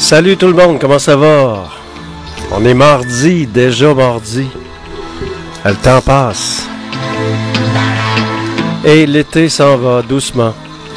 Salut tout le monde, comment ça va? On est mardi, déjà mardi. Le temps passe. Et l'été s'en va doucement.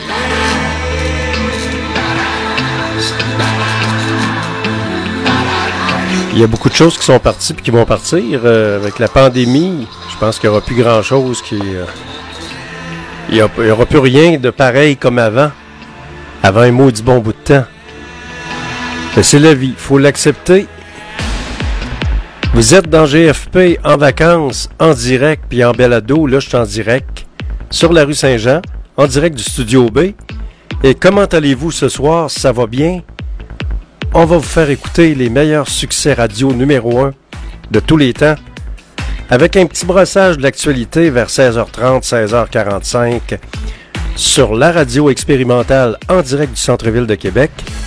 Il y a beaucoup de choses qui sont parties et qui vont partir. Avec la pandémie, je pense qu'il n'y aura plus grand-chose qui... il n'y aura plus rien de pareil comme avant. Avant un maudit bon bout de temps. Mais c'est la vie, il faut l'accepter. Vous êtes dans GFP en vacances, en direct, puis en balado. Là, je suis en direct sur la rue Saint-Jean, en direct du Studio B. Et comment allez-vous ce soir? Ça va bien? On va vous faire écouter les meilleurs succès radio numéro 1 de tous les temps, avec un petit brossage de l'actualité vers 16h30, 16h45, sur la radio expérimentale en direct du centre-ville de Québec,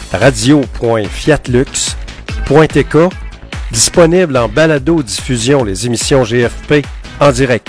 radio.fiatlux.tk, disponible en balado-diffusion, les émissions GFP en direct.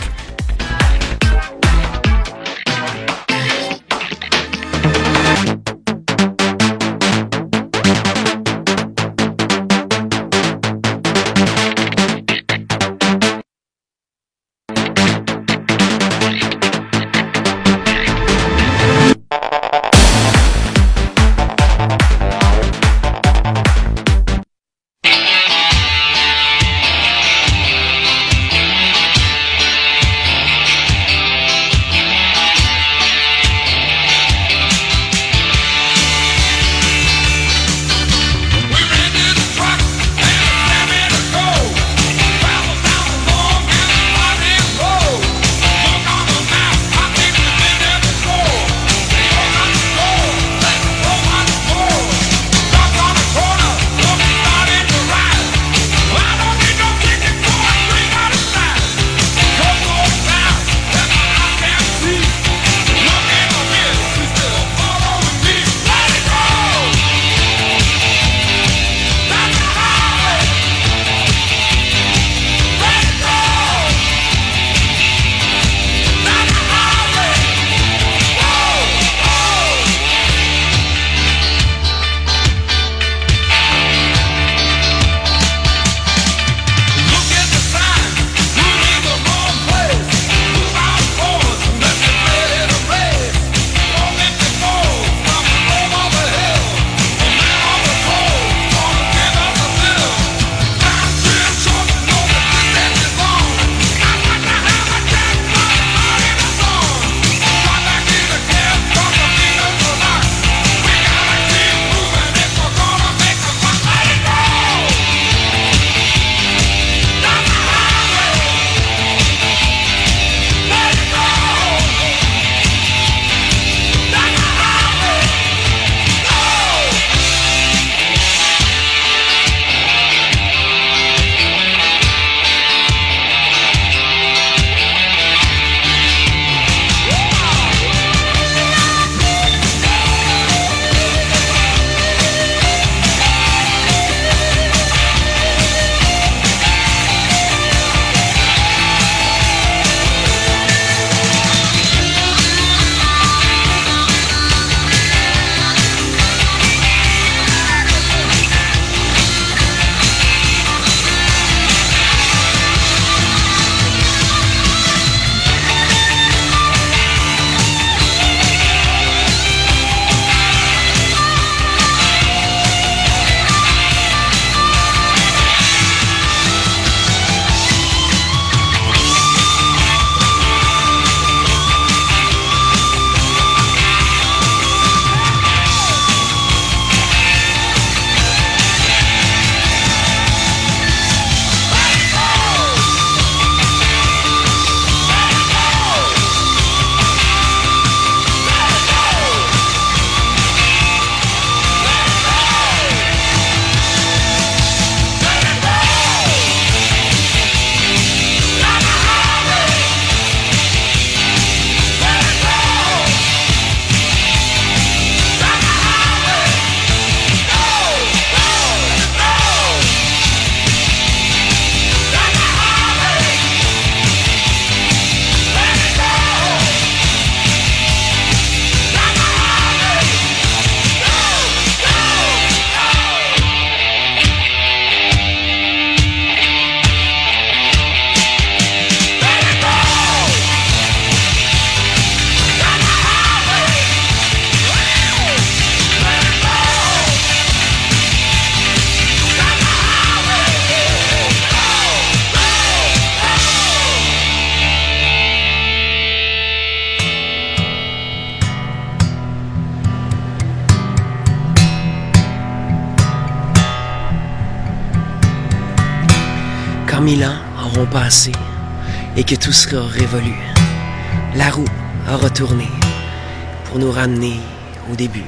Quand 1000 ans auront passé et que tout sera révolu, la roue aura tourné pour nous ramener au début.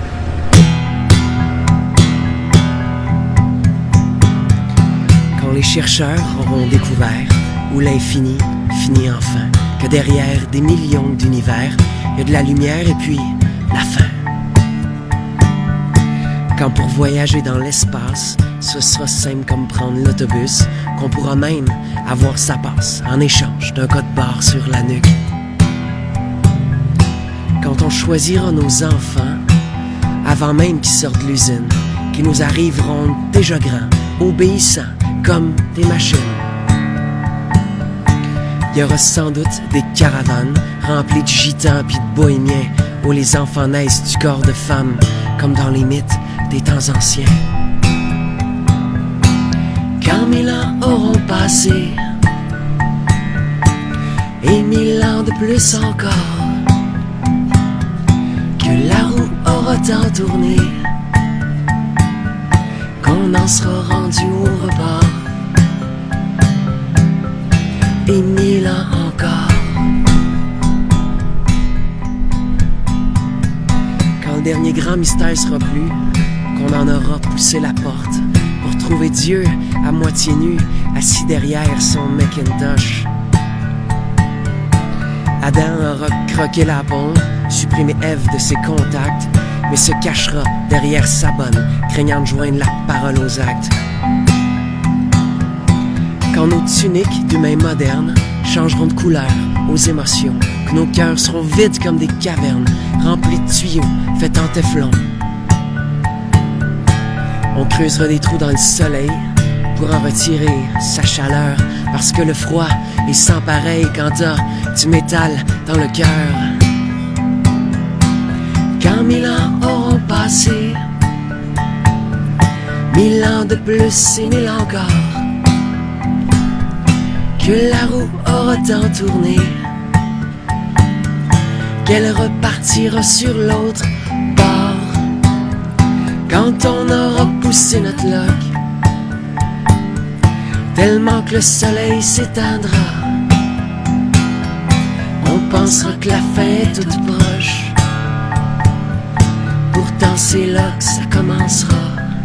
Quand les chercheurs auront découvert où l'infini finit enfin, que derrière des millions d'univers, il y a de la lumière et puis la fin. Quand pour voyager dans l'espace, ce sera simple comme prendre l'autobus, qu'on pourra même avoir sa passe en échange d'un code barre sur la nuque. Quand on choisira nos enfants, avant même qu'ils sortent de l'usine, qu'ils nous arriveront déjà grands, obéissants comme des machines. Il y aura sans doute des caravanes remplies de gitans pis de bohémiens, où les enfants naissent du corps de femmes, comme dans les mythes des temps anciens. Quand 1000 ans auront passé, et 1000 ans de plus encore, que la roue aura tant tourné, qu'on en sera rendu au repas, et 1000 ans encore. Quand le dernier grand mystère sera plus, qu'on en aura poussé la porte pour trouver Dieu à moitié nu, assis derrière son Macintosh. Adam aura croqué la bombe, supprimé Ève de ses contacts, mais se cachera derrière sa bonne, craignant de joindre la parole aux actes. Quand nos tuniques d'humains modernes changeront de couleur aux émotions, que nos cœurs seront vides comme des cavernes, remplis de tuyaux faits en téflon. On creusera des trous dans le soleil pour en retirer sa chaleur, parce que le froid est sans pareil quand t'as du métal dans le cœur. Quand 1000 ans auront passé, 1000 ans de plus et 1000 encore, que la roue aura tant tourné, qu'elle repartira sur l'autre bord. Quand on aura poussé notre loc, tellement que le soleil s'éteindra, on pensera que la fin est toute proche. Pourtant c'est là que ça commencera,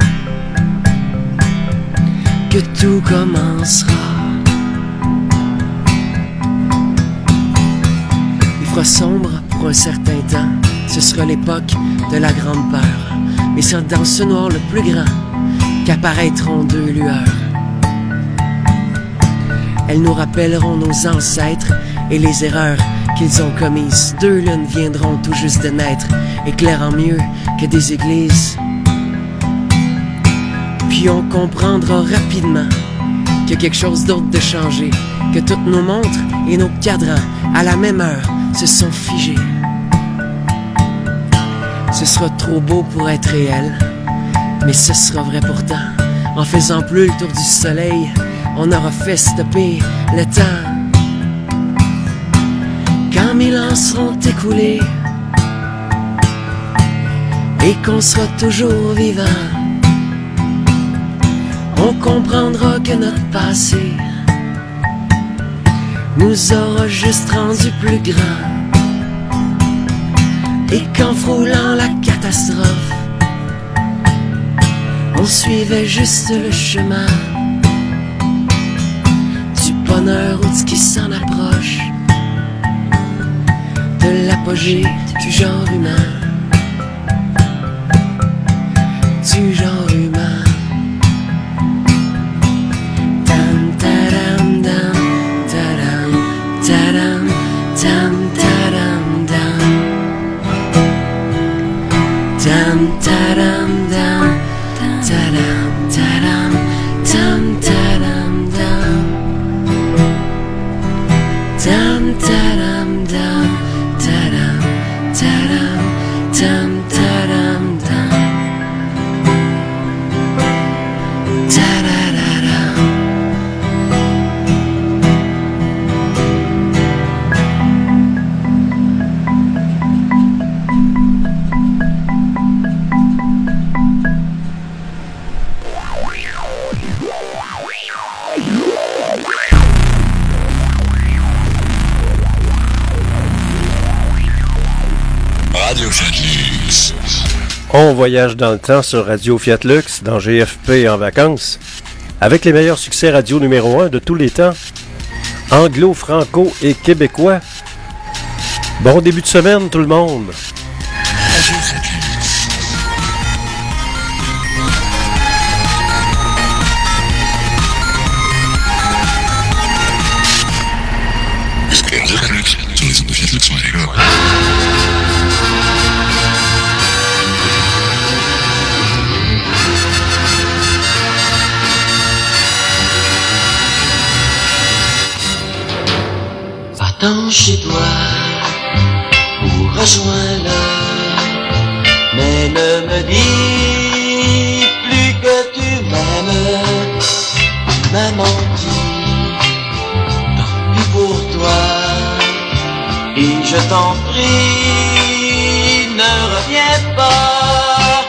que tout commencera. Il fera sombre pour un certain temps, ce sera l'époque de la grande peur. Mais c'est dans ce noir le plus grand qu'apparaîtront deux lueurs. Elles nous rappelleront nos ancêtres et les erreurs qu'ils ont commises. Deux lunes viendront tout juste de naître, éclairant mieux que des églises. Puis on comprendra rapidement qu'il y a quelque chose d'autre de changé, que toutes nos montres et nos cadrans à la même heure se sont figés. Ce sera trop beau pour être réel, mais ce sera vrai pourtant. En faisant plus le tour du soleil, on aura fait stopper le temps. Quand 1000 ans seront écoulés et qu'on sera toujours vivant, on comprendra que notre passé nous aura juste rendus plus grands. Et qu'en frôlant la catastrophe, on suivait juste le chemin du bonheur ou de ce qui s'en approche, de l'apogée du genre humain, du genre humain. Tam tadam dam, tadam tadam tam tadam dam. Dam tadam dam, tadam tadam, tam tadam dam. Dam tadam dam, tadam tadam, On voyage dans le temps sur Radio Fiat Lux, dans GFP en vacances, avec les meilleurs succès radio numéro 1 de tous les temps, anglo, franco et québécois. Bon début de semaine tout le monde! Va-t'en chez toi ou rejoins-le, mais ne me dis plus que tu m'aimes, m'as menti, tant pis pour toi, et je t'en prie, ne reviens pas,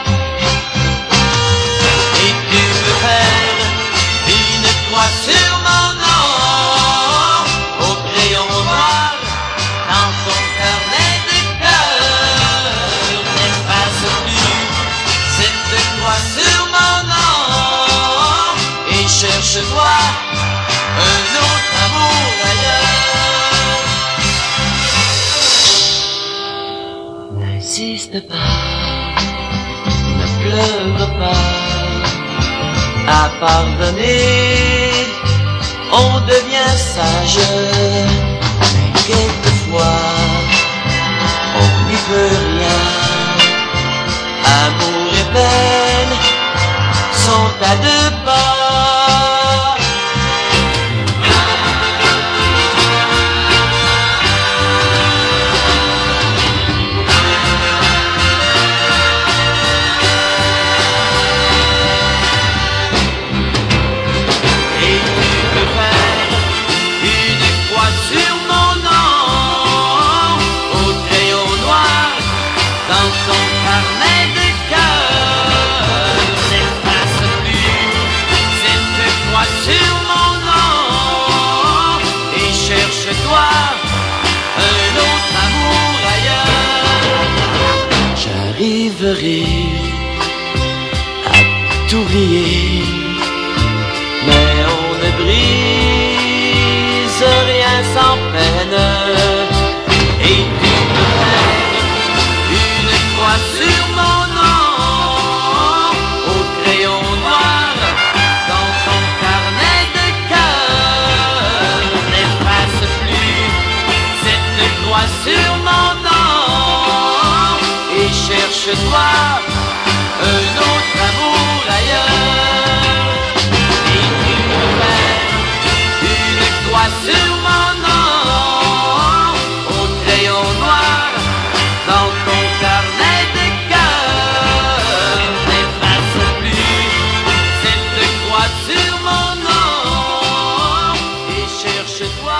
et tu veux faire une croix sur mon nom, au crayon noir, dans ton carnet de cœur, n'efface plus cette croix sur mon nom, et cherche-toi un autre amour ailleurs. N'insiste pas, ne pleure pas, à pardonner, on devient sage, mais quelquefois, on n'y peut rien. Amour et peine sont à deux pas. Et tu peux faire une croix sur mon nom, au crayon noir, dans ton carnet de cœur. N'efface plus cette croix sur mon nom, et cherche-toi un autre amour ailleurs. J'arriverai à t'oublier, mais on ne brise rien sans peine. Et tu peux faire une croix sur mon nom, au crayon noir, dans ton carnet de cœur. N'efface plus cette croix sur mon nom, et cherche-toi un autre amour ailleurs. Et tu peux faire une croix sur mon nom, au crayon noir, dans ton carnet de cœur. N'efface plus cette croix sur mon nom, et cherche-toi.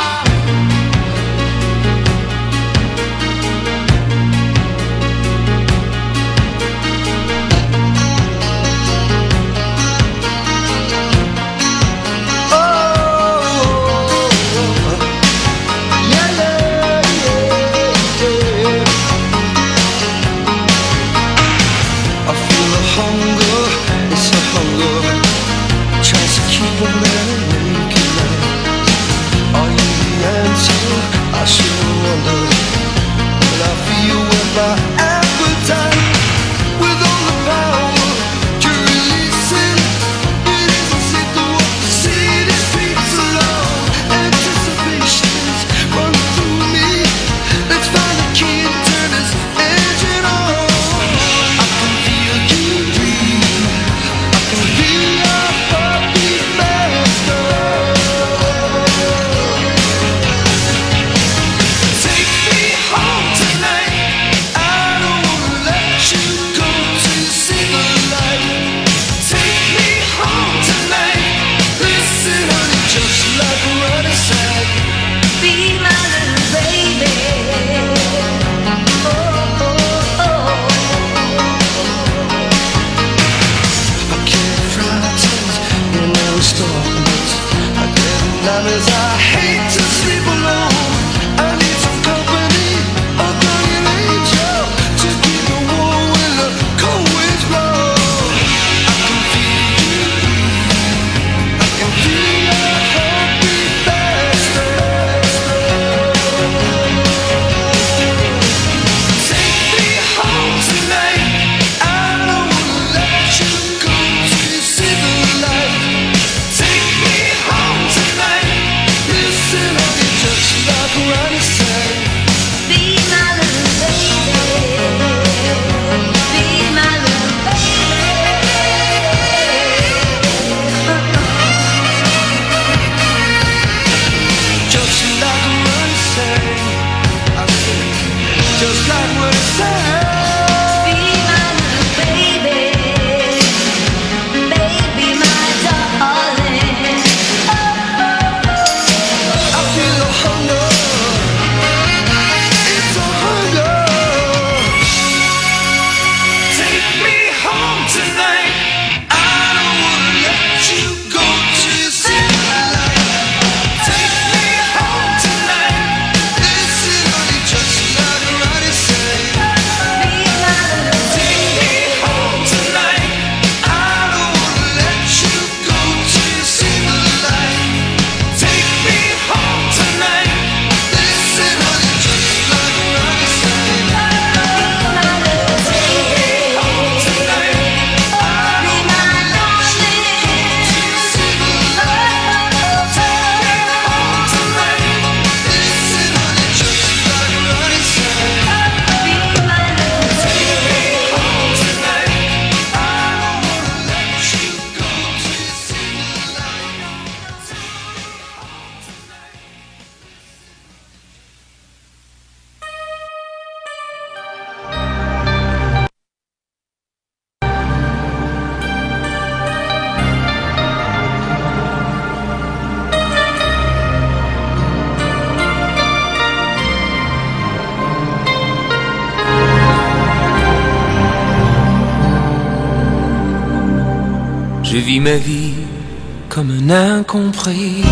Je vis ma vie comme un incompris.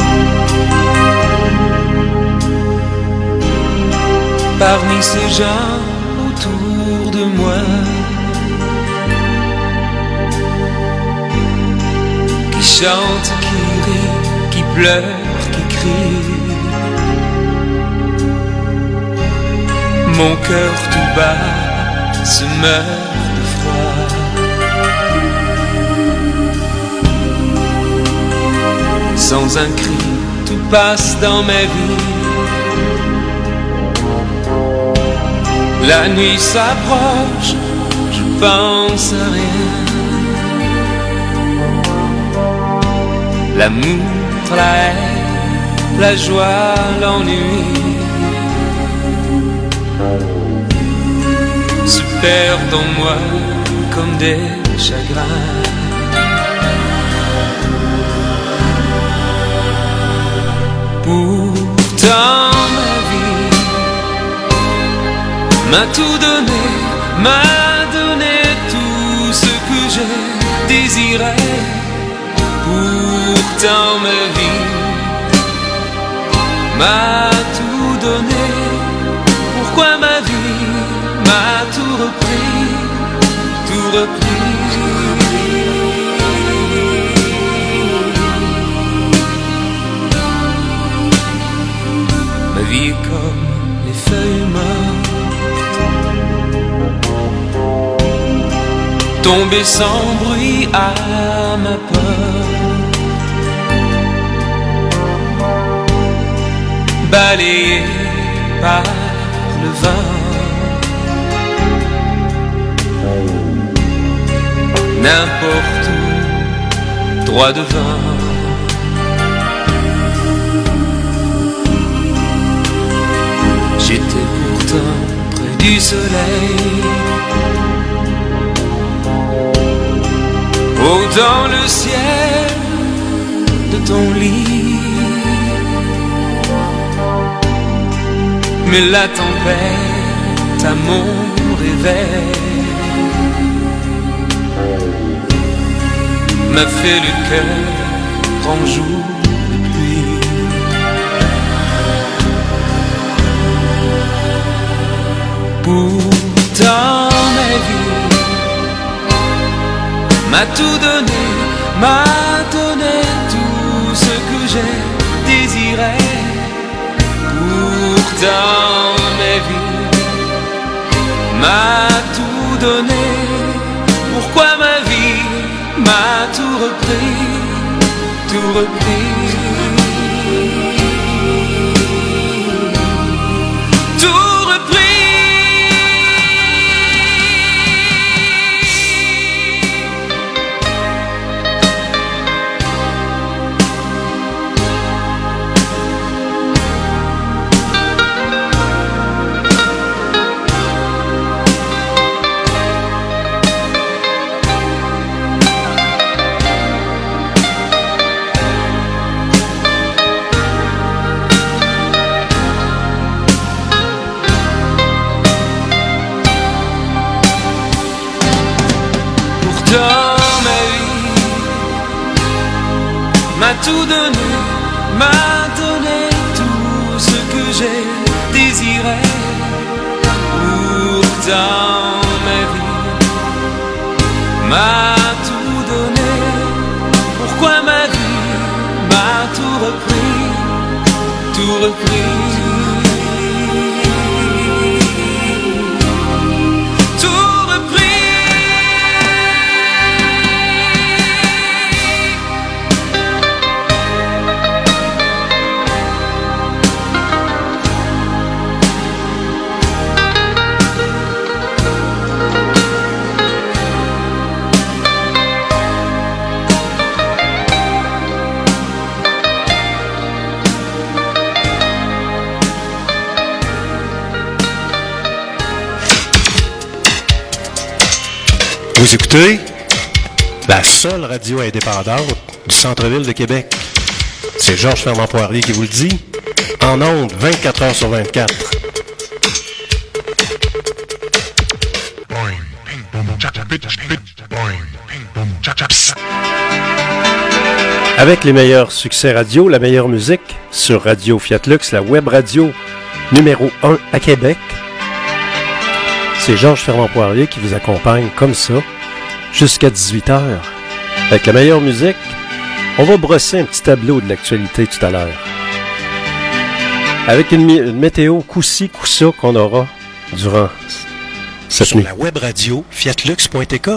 Parmi ces gens autour de moi qui chantent, qui rient, qui pleurent, qui crient. Mon cœur tout bas se meurt de froid. Sans un cri, tout passe dans ma vie. La nuit s'approche, je pense à rien. L'amour, la haine, la joie, l'ennui se perdent en moi comme des chagrins. Pourtant ma vie m'a tout donné, m'a donné tout ce que j'ai désiré. Pourtant ma vie m'a tout donné. Pourquoi ma vie m'a tout repris, tout repris? Ma vie est comme les feuilles mortes, tombées sans bruit à ma porte, balayées par le vent. N'importe où, droit devant. J'étais pourtant près du soleil, haut dans le ciel de ton lit. Mais la tempête à mon réveil m'a fait le cœur en jour de pluie. Pourtant ma vie m'a tout donné, m'a donné tout ce que j'ai désiré. Pourtant ma vie m'a tout donné. Pourquoi ma vie m'a tout repris, tout repris, tout repris. M'a tout donné, m'a donné tout ce que j'ai désiré. Pourtant ma vie m'a tout donné. Pourquoi ma vie m'a tout repris, tout repris? Vous écoutez la seule radio indépendante du centre-ville de Québec. C'est Georges Fernand-Poirier qui vous le dit. En ondes, 24 heures sur 24. Avec les meilleurs succès radio, la meilleure musique sur Radio Fiat Lux, la web radio numéro 1 à Québec. C'est Georges Fermand-Poirier qui vous accompagne comme ça jusqu'à 18h. Avec la meilleure musique, on va brosser un petit tableau de l'actualité tout à l'heure. Avec une météo coup-ci, coup-ça qu'on aura durant cette nuit. Sur la web radio fiatlux.tk.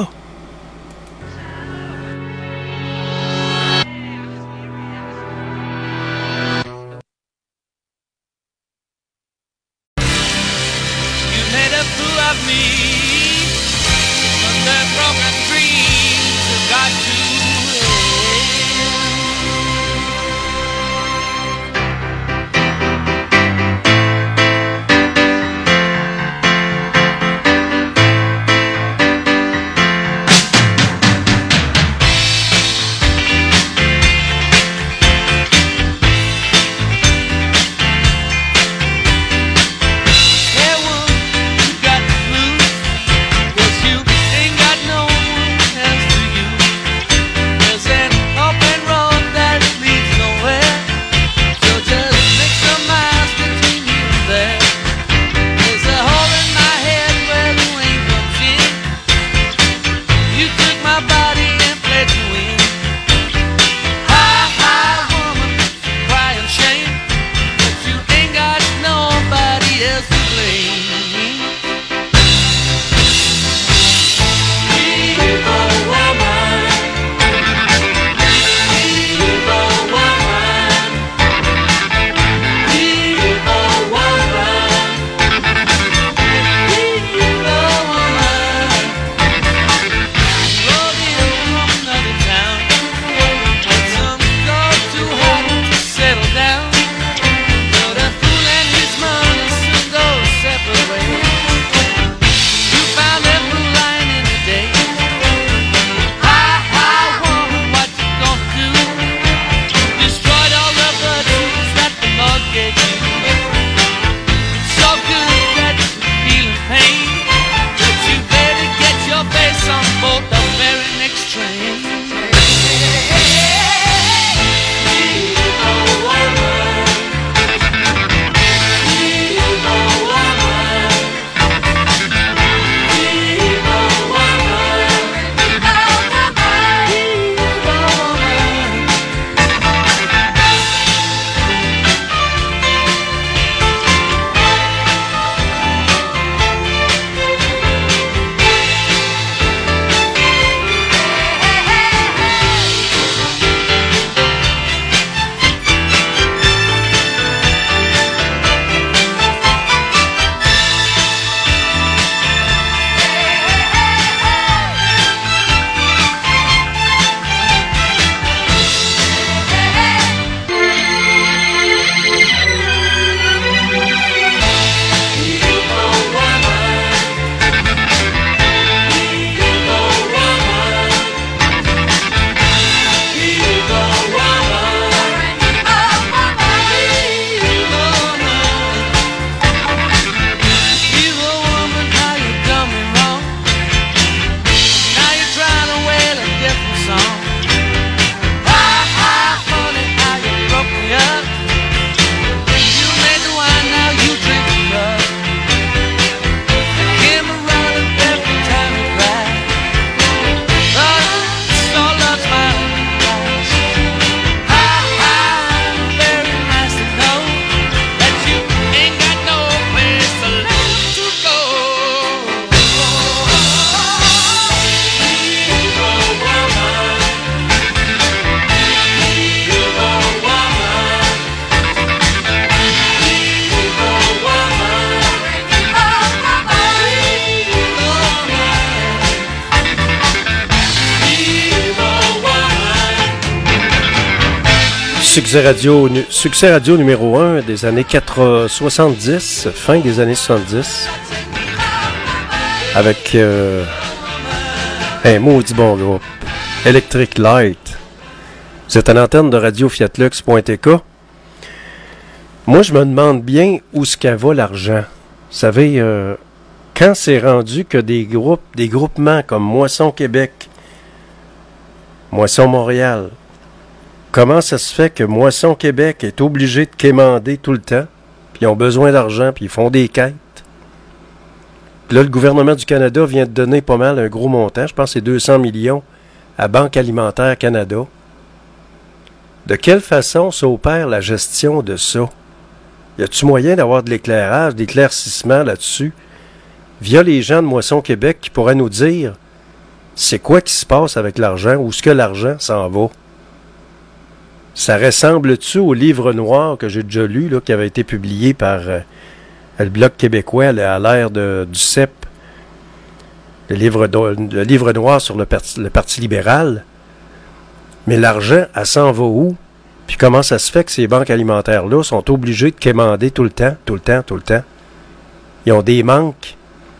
Succès radio numéro 1 des années 70, fin des années 70, avec un maudit bon groupe, Electric Light. Vous êtes à l'antenne de Radio Fiatlux.tk. Moi, je me demande bien où ce qu'elle va l'argent. Vous savez, quand c'est rendu que des groupements comme Moisson Québec, Moisson Montréal, comment ça se fait que Moisson Québec est obligé de quémander tout le temps, puis ils ont besoin d'argent, puis ils font des quêtes? Là, le gouvernement du Canada vient de donner pas mal un gros montant, je pense que c'est 200 millions à Banque Alimentaire Canada. De quelle façon s'opère la gestion de ça? Y a-t-il moyen d'avoir de l'éclairage, d'éclaircissement là-dessus, via les gens de Moisson Québec qui pourraient nous dire c'est quoi qui se passe avec l'argent, où est-ce que l'argent s'en va? Ça ressemble-tu au livre noir que j'ai déjà lu, là, qui avait été publié par le Bloc québécois à l'ère du CEP, le livre noir sur le Parti libéral? Mais l'argent, elle s'en va où? Puis comment ça se fait que ces banques alimentaires-là sont obligées de quémander tout le temps? Ils ont des manques.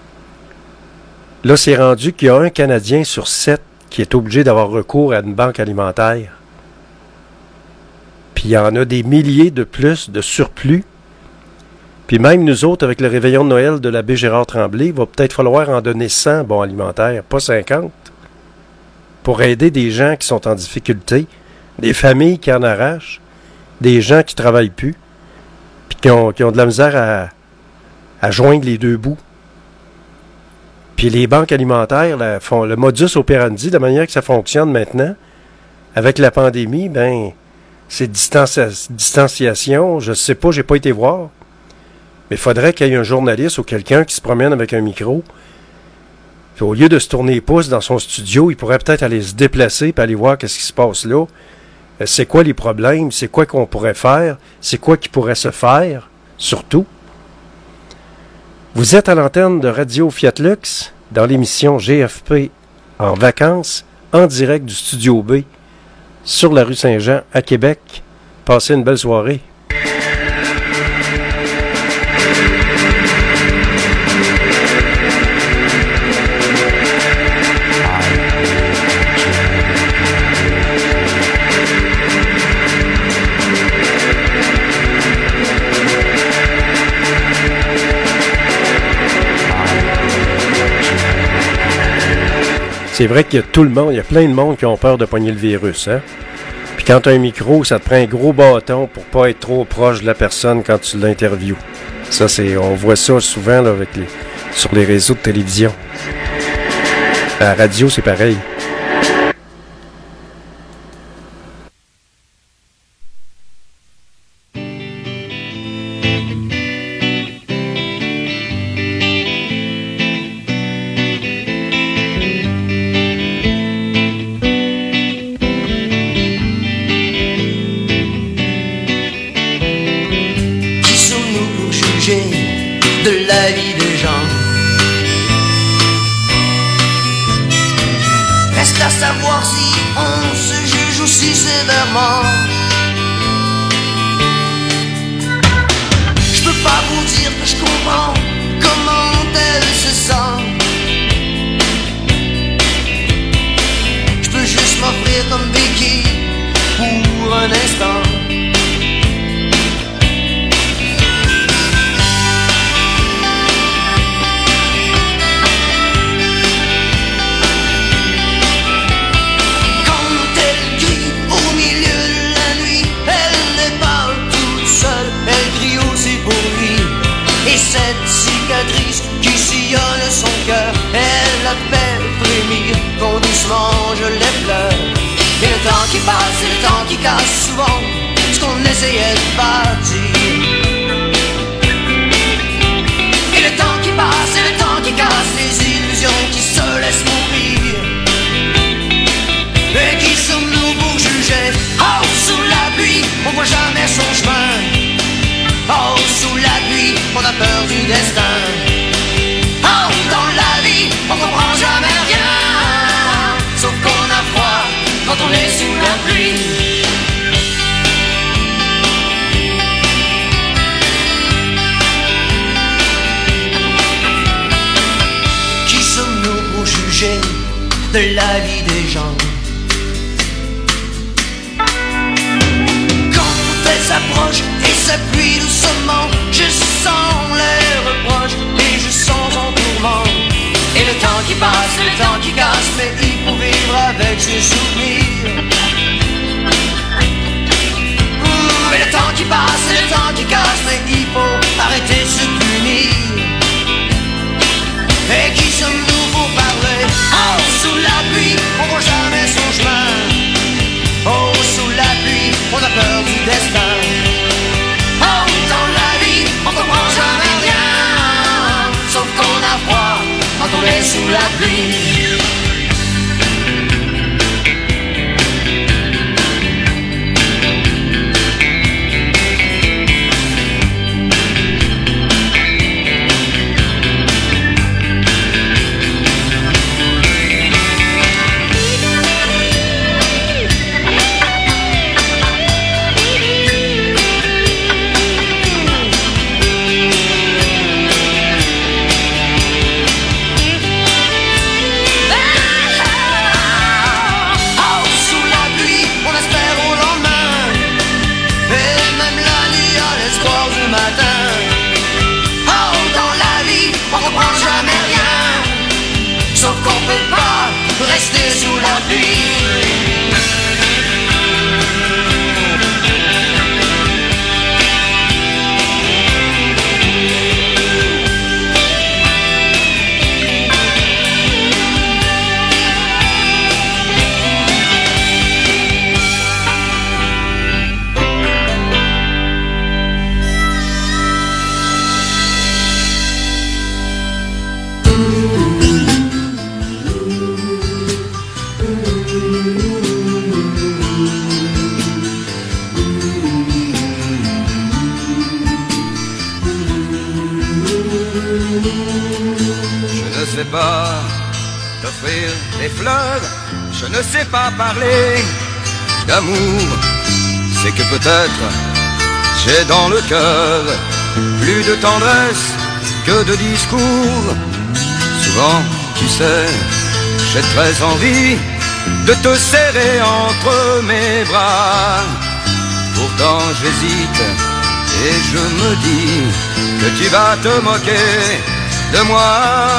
Là, c'est rendu qu'il y a un Canadien sur 7 qui est obligé d'avoir recours à une banque alimentaire. Puis il y en a des milliers de plus de surplus. Puis même nous autres, avec le réveillon de Noël de l'abbé Gérard Tremblay, il va peut-être falloir en donner 100 bons alimentaires, pas 50, pour aider des gens qui sont en difficulté, des familles qui en arrachent, des gens qui ne travaillent plus, puis qui ont de la misère à joindre les deux bouts. Puis les banques alimentaires là, font le modus operandi, de la manière que ça fonctionne maintenant, avec la pandémie, ben c'est distanciation, je sais pas, j'ai pas été voir. Mais il faudrait qu'il y ait un journaliste ou quelqu'un qui se promène avec un micro. Puis au lieu de se tourner les pouces dans son studio, il pourrait peut-être aller se déplacer et aller voir qu'est-ce qui se passe là. C'est quoi les problèmes? C'est quoi qu'on pourrait faire? C'est quoi qui pourrait se faire? Surtout. Vous êtes à l'antenne de Radio Fiat Lux dans l'émission GFP en vacances, en direct du Studio B, sur la rue Saint-Jean à Québec. Passez une belle soirée. C'est vrai qu'il y a tout le monde, il y a plein de monde qui ont peur de pogner le virus, hein? Puis quand tu as un micro, ça te prend un gros bâton pour pas être trop proche de la personne quand tu l'interviews. Ça, on voit ça souvent là, sur les réseaux de télévision. À la radio, c'est pareil. De la vie des gens. Reste à savoir si on se juge aussi sévèrement. Je peux pas vous dire que je comprends comment elle se sent. Je peux juste m'offrir comme béquille pour un instant. Cette cicatrice qui sillonne son cœur, elle la fait frémir quand doucement je l'effleure. Et le temps qui passe et le temps qui casse souvent ce qu'on essayait de bâtir. Et le temps qui passe et le temps qui casse les illusions qui se laissent mourir. Et qui sommes-nous pour juger? Oh, sous la pluie, on voit jamais son chemin. Oh, sous la pluie, on a peur du destin. Oh, dans la vie, on comprend jamais rien. Sauf qu'on a froid quand on est sous la pluie. Qui sommes-nous pour juger de la vie des gens? S'approche et s'appuie doucement. Je sens les reproches et je sens en tout tourments. Et le temps qui passe, le temps qui casse, mais il faut vivre avec ses souvenirs. Mais le temps qui passe, le temps qui casse, mais il faut arrêter de se punir. Et qui sommes-nous pour parler? Oh, sous la pluie, on voit jamais son chemin. Oh, sous la pluie, on a peur du destin. Oh, dans la vie, on comprend jamais rien, sauf qu'on a froid quand on est sous la pluie. Rester sous la pluie. Je ne sais pas t'offrir des fleurs, je ne sais pas parler d'amour. C'est que peut-être j'ai dans le cœur plus de tendresse que de discours. Souvent, tu sais, j'ai très envie de te serrer entre mes bras. Pourtant j'hésite et je me dis que tu vas te moquer de moi.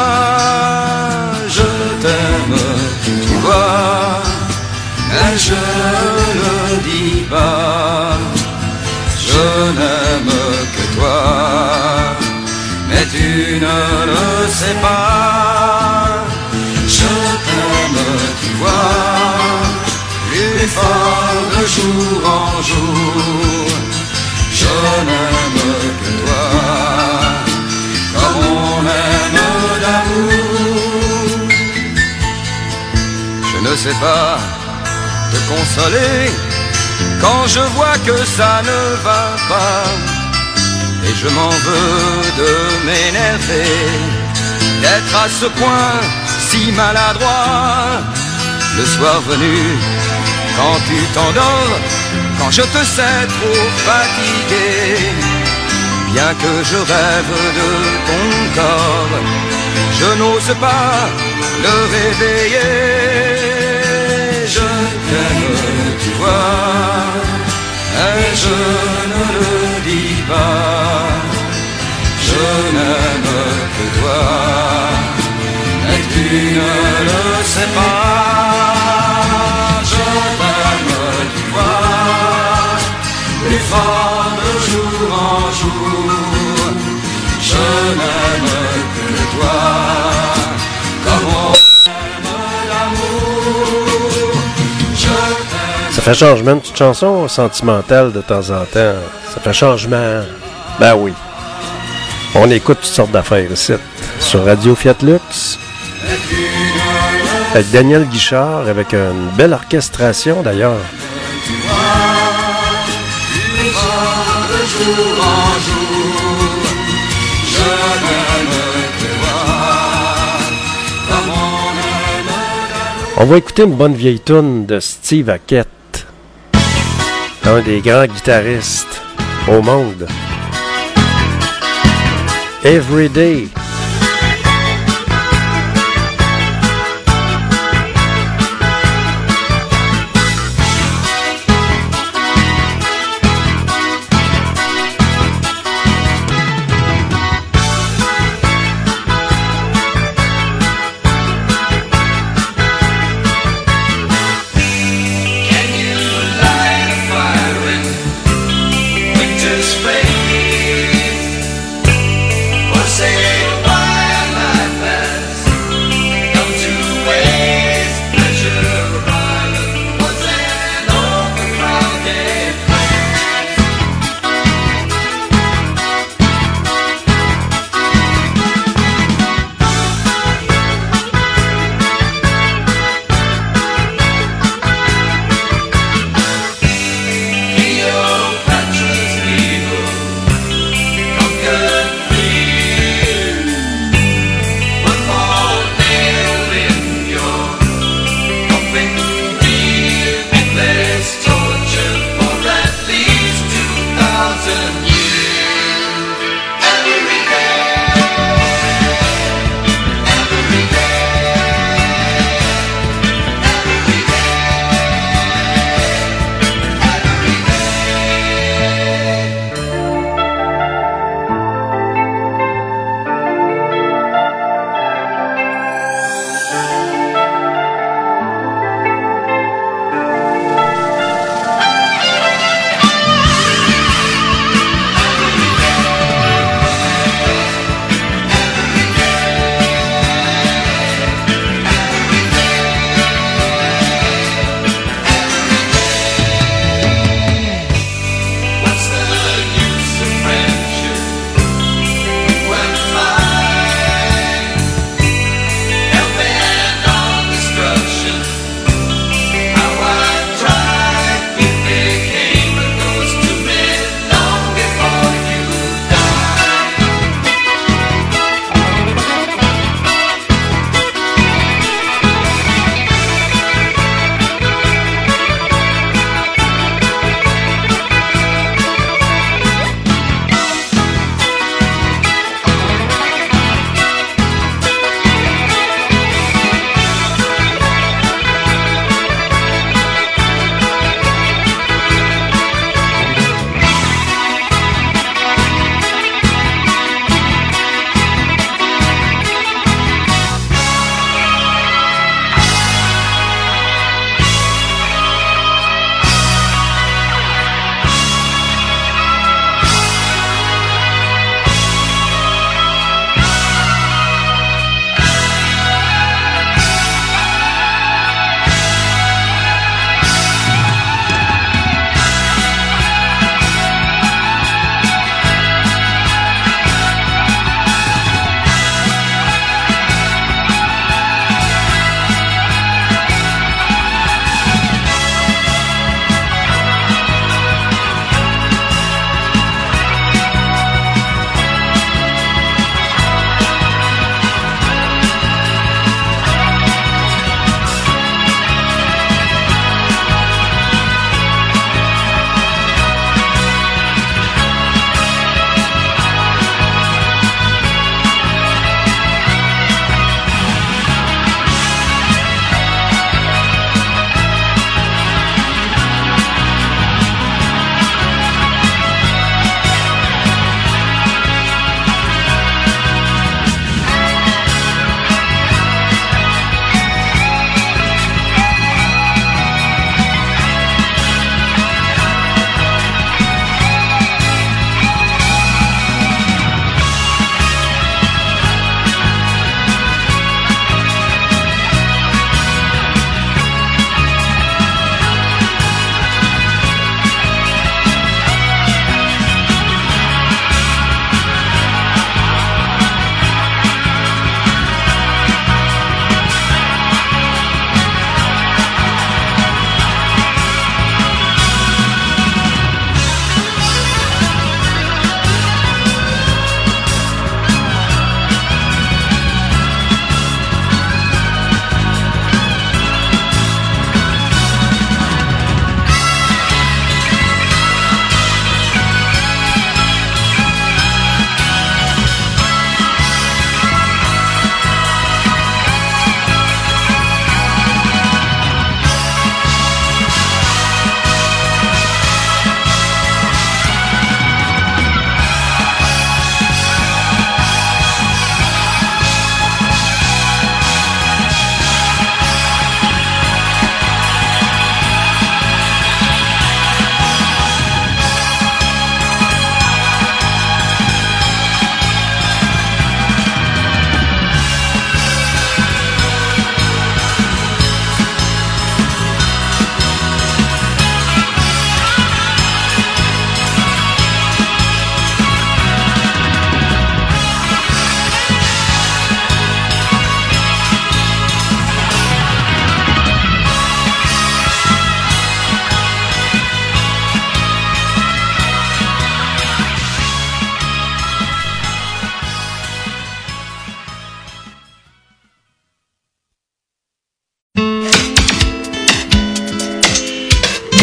Je t'aime, tu vois, mais je ne dis pas. Je n'aime que toi, mais tu ne le sais pas. Je t'aime, tu vois, plus fort de jour en jour. Je n'aime que toi, comme on aime d'amour. Je ne sais pas te consoler quand je vois que ça ne va pas. Et je m'en veux de m'énerver, d'être à ce point si maladroit. Le soir venu, quand tu t'endors, quand je te sais trop fatigué, bien que je rêve de ton corps, je n'ose pas le réveiller. Je t'aime, tu vois, et je ne le dis pas. Je n'aime que toi, et tu ne le sais pas. Je t'aime, tu vois, plus fort de jour en jour. Je n'aime que toi, comme on aime l'amour. Ça fait changement, une petite chanson sentimentale de temps en temps. Ça fait changement. Ben oui. On écoute toutes sortes d'affaires ici, sur Radio Fiat Lux. Avec Daniel Guichard, avec une belle orchestration d'ailleurs. On va écouter une bonne vieille toune de Steve Hackett, un des grands guitaristes au monde. Every Day.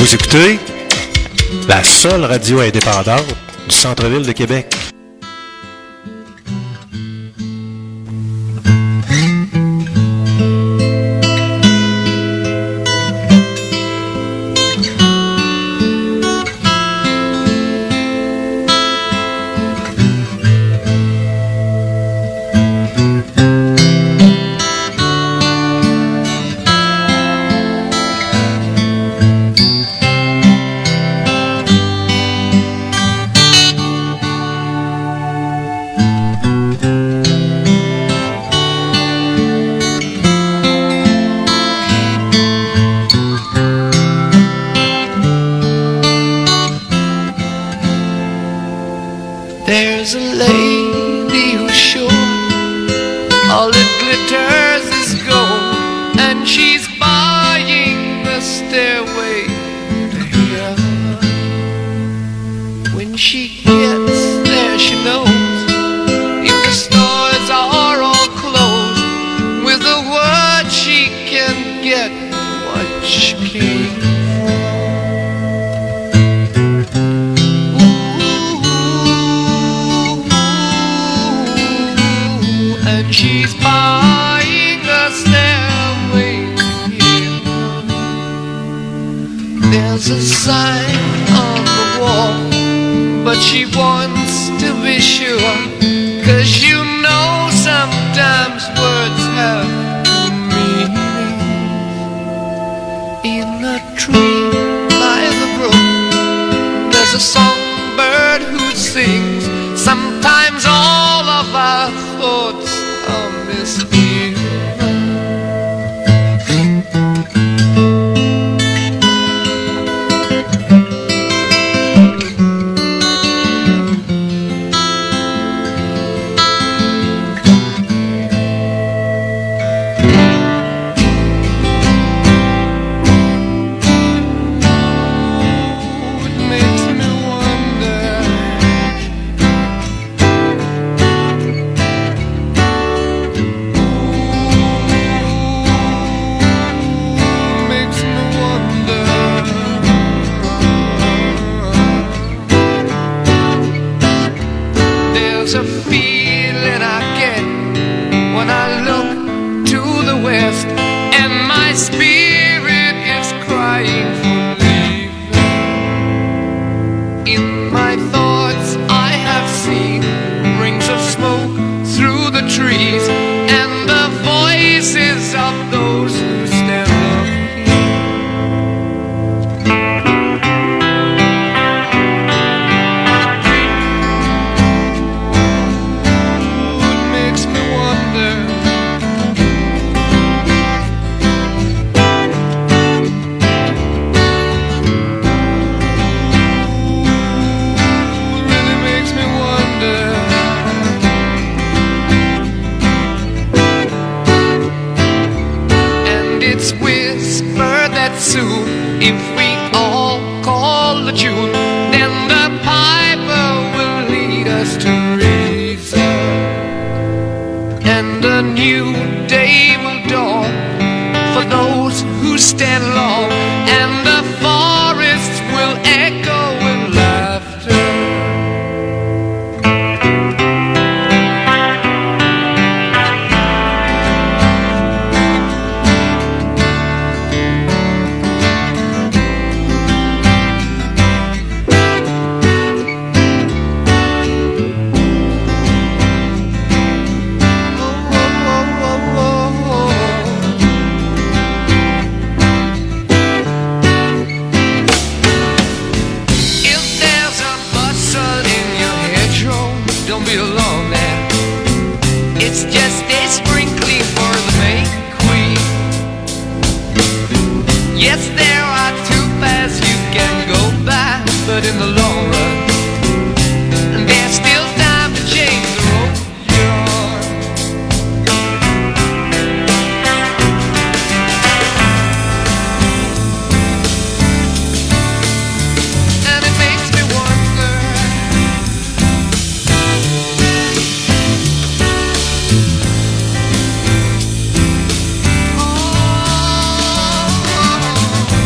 Vous écoutez la seule radio indépendante du centre-ville de Québec. There's a lady who's sure all that glitters is gold, and she's buying the stairway to heaven. When she gets there, she knows if the stores are all closed, with a word she can get what she came. She's buying a stairway here. There's a sign on the wall, but she wants to be sure, 'cause you know sometimes words have two meanings. In a tree by the brook, there's a songbird who sings. Sometimes all of our thoughts are misgiven. There's a feeling I get when I look to the west, and my spirit is crying for leaving. In my thoughts I have seen rings of smoke through the trees, and the voices of those who stand up here. It's whispered that soon, if we all call the tune, then the piper will lead us to reason, and a new day will dawn for those who stand long, and the forests will echo with laughter. But in the long run, there's still time to change the road you're on. And it makes me wonder, oh,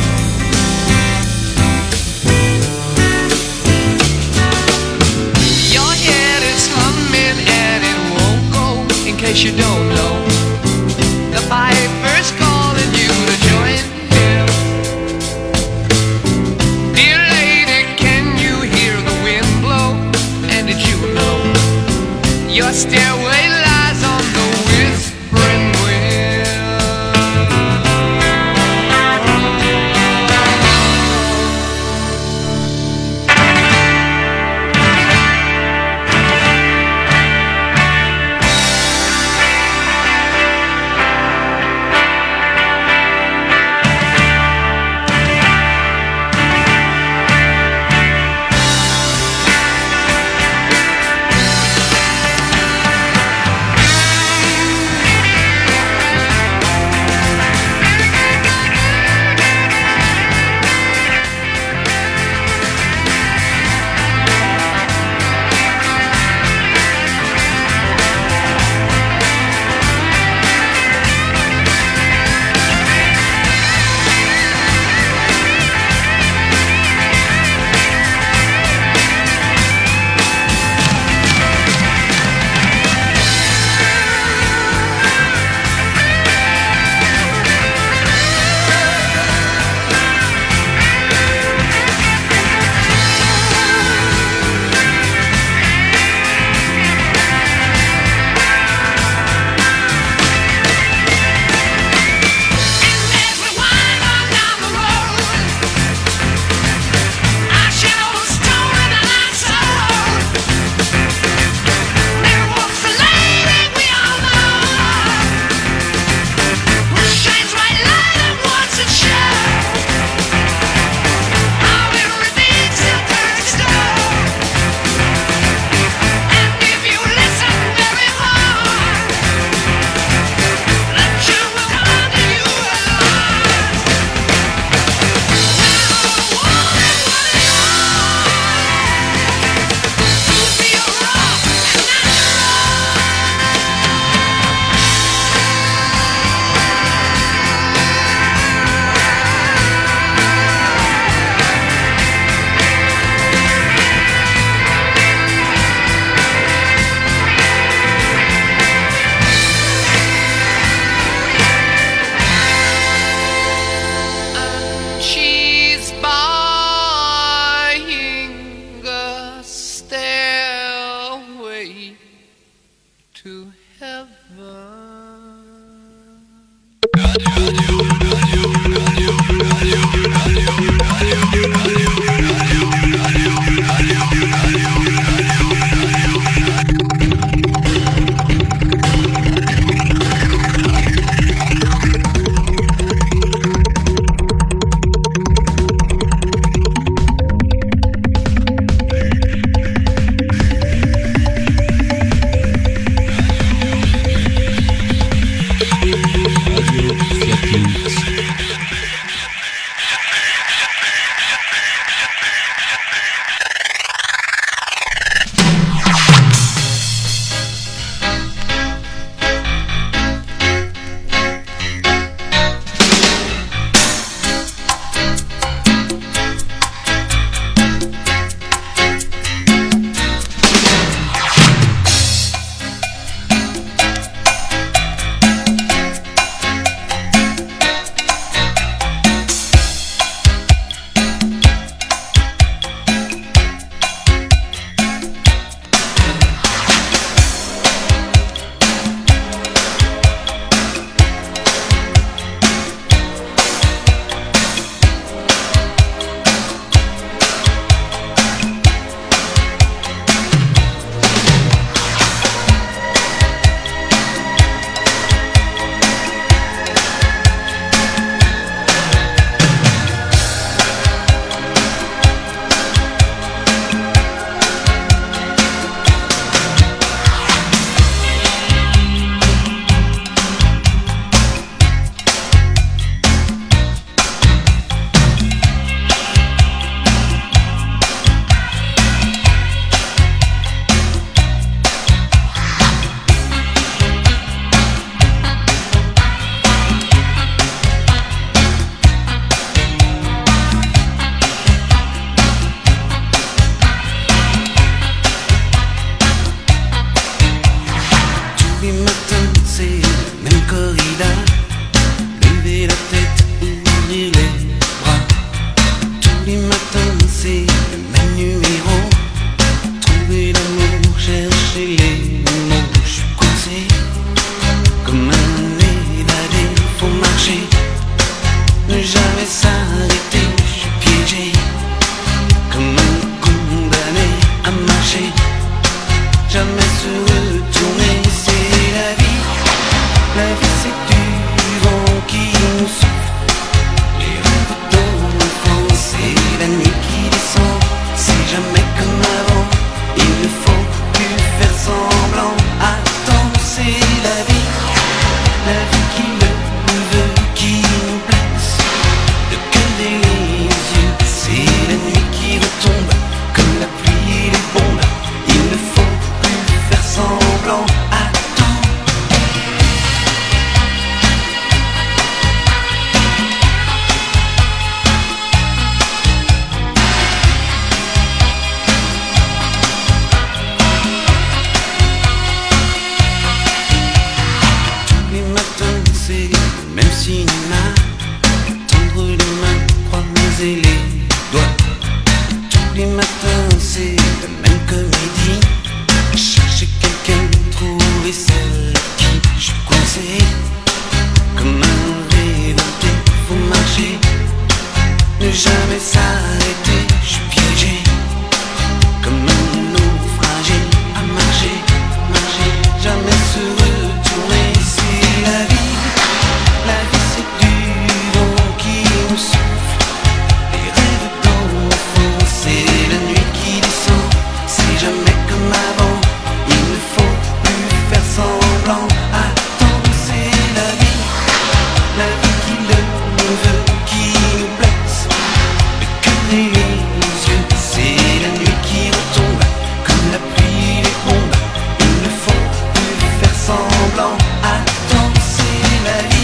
cinéma, tendre les mains, croiser les doigts. Tous les matins c'est la même comédie. Chercher quelqu'un, trouver celle qui je suis coincé. Comme un révolté, faut marcher, ne jamais s'arrêter, je suis piégé. Comme un naufragé, à marcher, marcher, jamais se retourner. C'est la vie c'est du vent qui nous souffle. Les rêves d'enfants, c'est la nuit qui descend. C'est jamais comme avant, il ne faut plus faire semblant. Attendre, c'est la vie qui nous veut, qui nous blesse. Le cœur et les yeux, c'est la nuit qui retombe. Comme la pluie et les bombes, il ne faut plus faire semblant. Attendre, c'est la vie.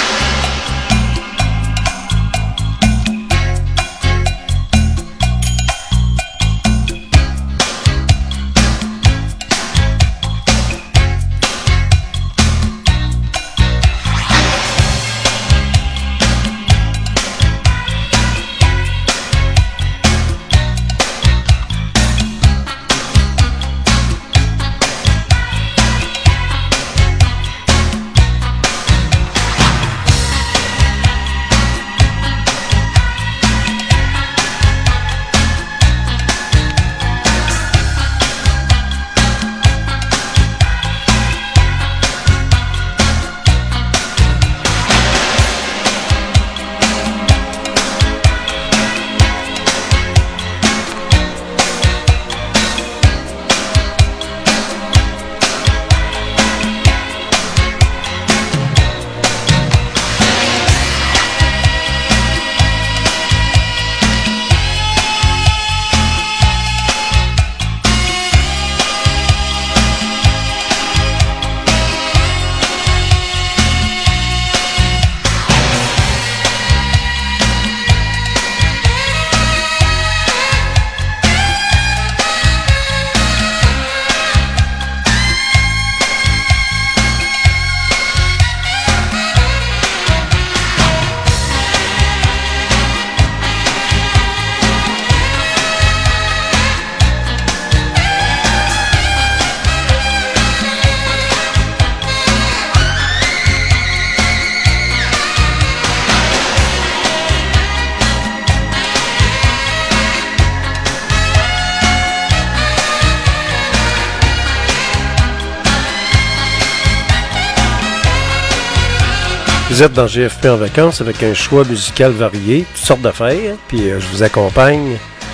Vous êtes dans GFP en vacances avec un choix musical varié, toutes sortes d'affaires, puis je vous accompagne.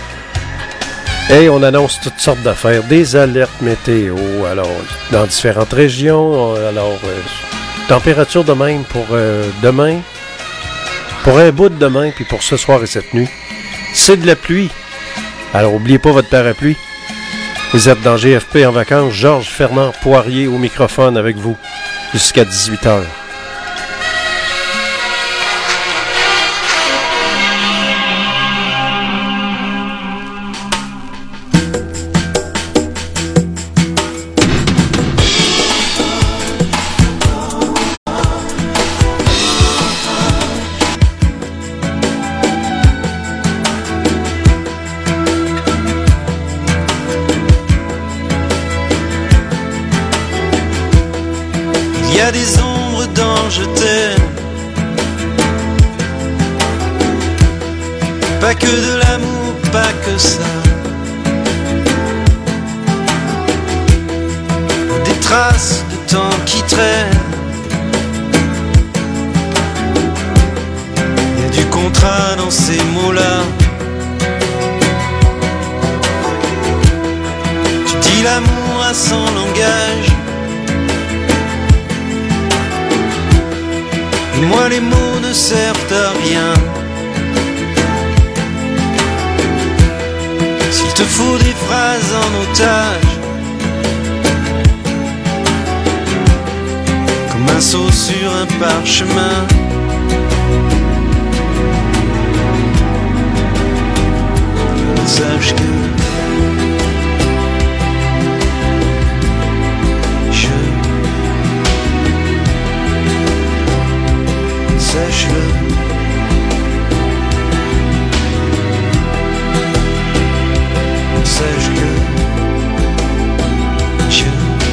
Et on annonce toutes sortes d'affaires, des alertes météo, alors dans différentes régions, alors température de même pour demain, pour un bout de demain, puis pour ce soir et cette nuit. C'est de la pluie, alors n'oubliez pas votre parapluie. Vous êtes dans GFP en vacances, Georges Fernand Poirier au microphone avec vous, jusqu'à 18h. Il y a des ombres dans je t'aime, pas que de l'amour, pas que ça. Des traces de temps qui traînent, il y a du contrat dans ces mots-là. Tu dis l'amour à son langage, et moi les mots ne servent à rien. S'il te faut des phrases en otage, comme un saut sur un parchemin, sache que Sache-le. Sache que je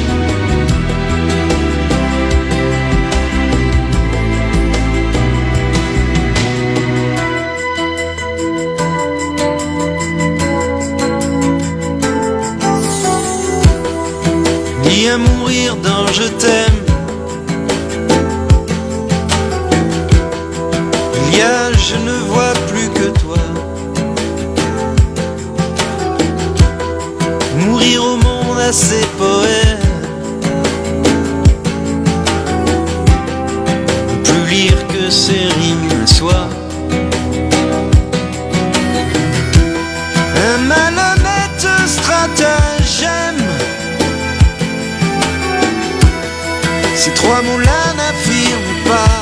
ni à mourir dans je t'aime. Il y a je ne vois plus que toi. Mourir au monde à ses poèmes. Ne plus lire que ses rimes un soir. Un malhonnête stratagème. Ces trois mots-là n'affirment pas.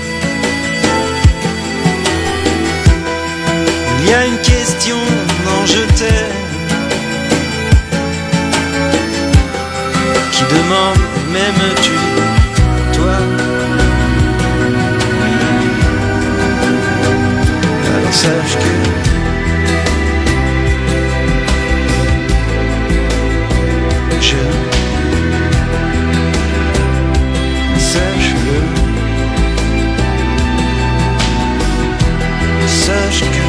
Il y a une question dans je t'aime qui demande m'aimes-tu, toi? Alors sache que je sache-le. Sache que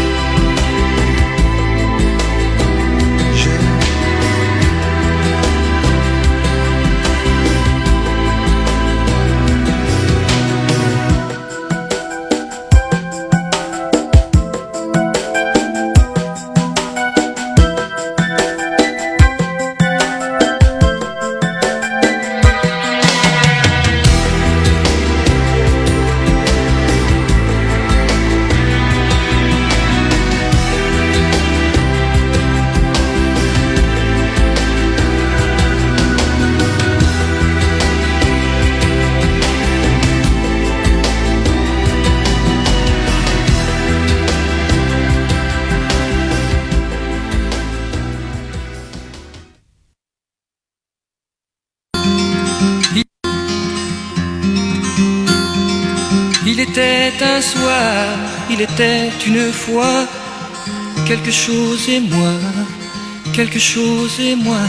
Il était un soir, il était une fois, quelque chose et moi, quelque chose et moi.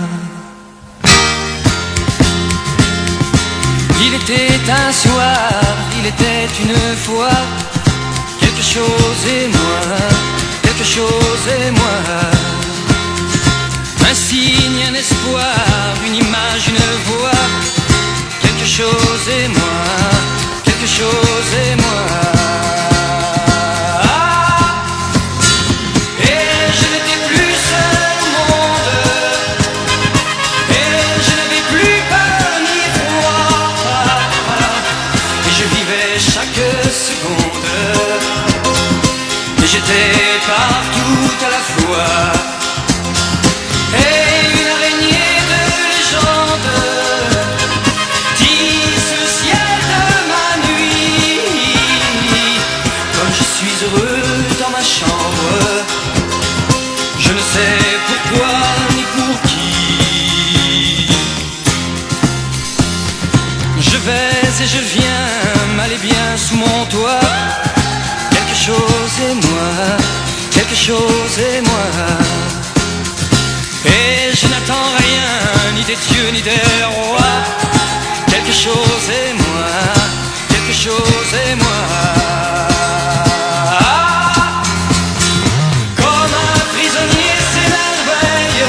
Il était un soir, il était une fois, quelque chose et moi, quelque chose et moi. Un signe, un espoir, une image, une voix, quelque chose et moi, quelque chose et moi. Et je n'étais plus seul au monde, et je n'avais plus peur ni froid, et je vivais chaque seconde, et j'étais partout à la fois. Et une araignée de légende tisse le ciel de ma nuit. Comme je suis heureux dans ma chambre, je ne sais pourquoi ni pour qui. Je vais et je viens, mal et bien sous mon toit. Quelque chose et moi, quelque chose et moi. Et je n'attends rien, ni des dieux, ni des rois. Quelque chose et moi, quelque chose et moi. Comme un prisonnier s'émerveille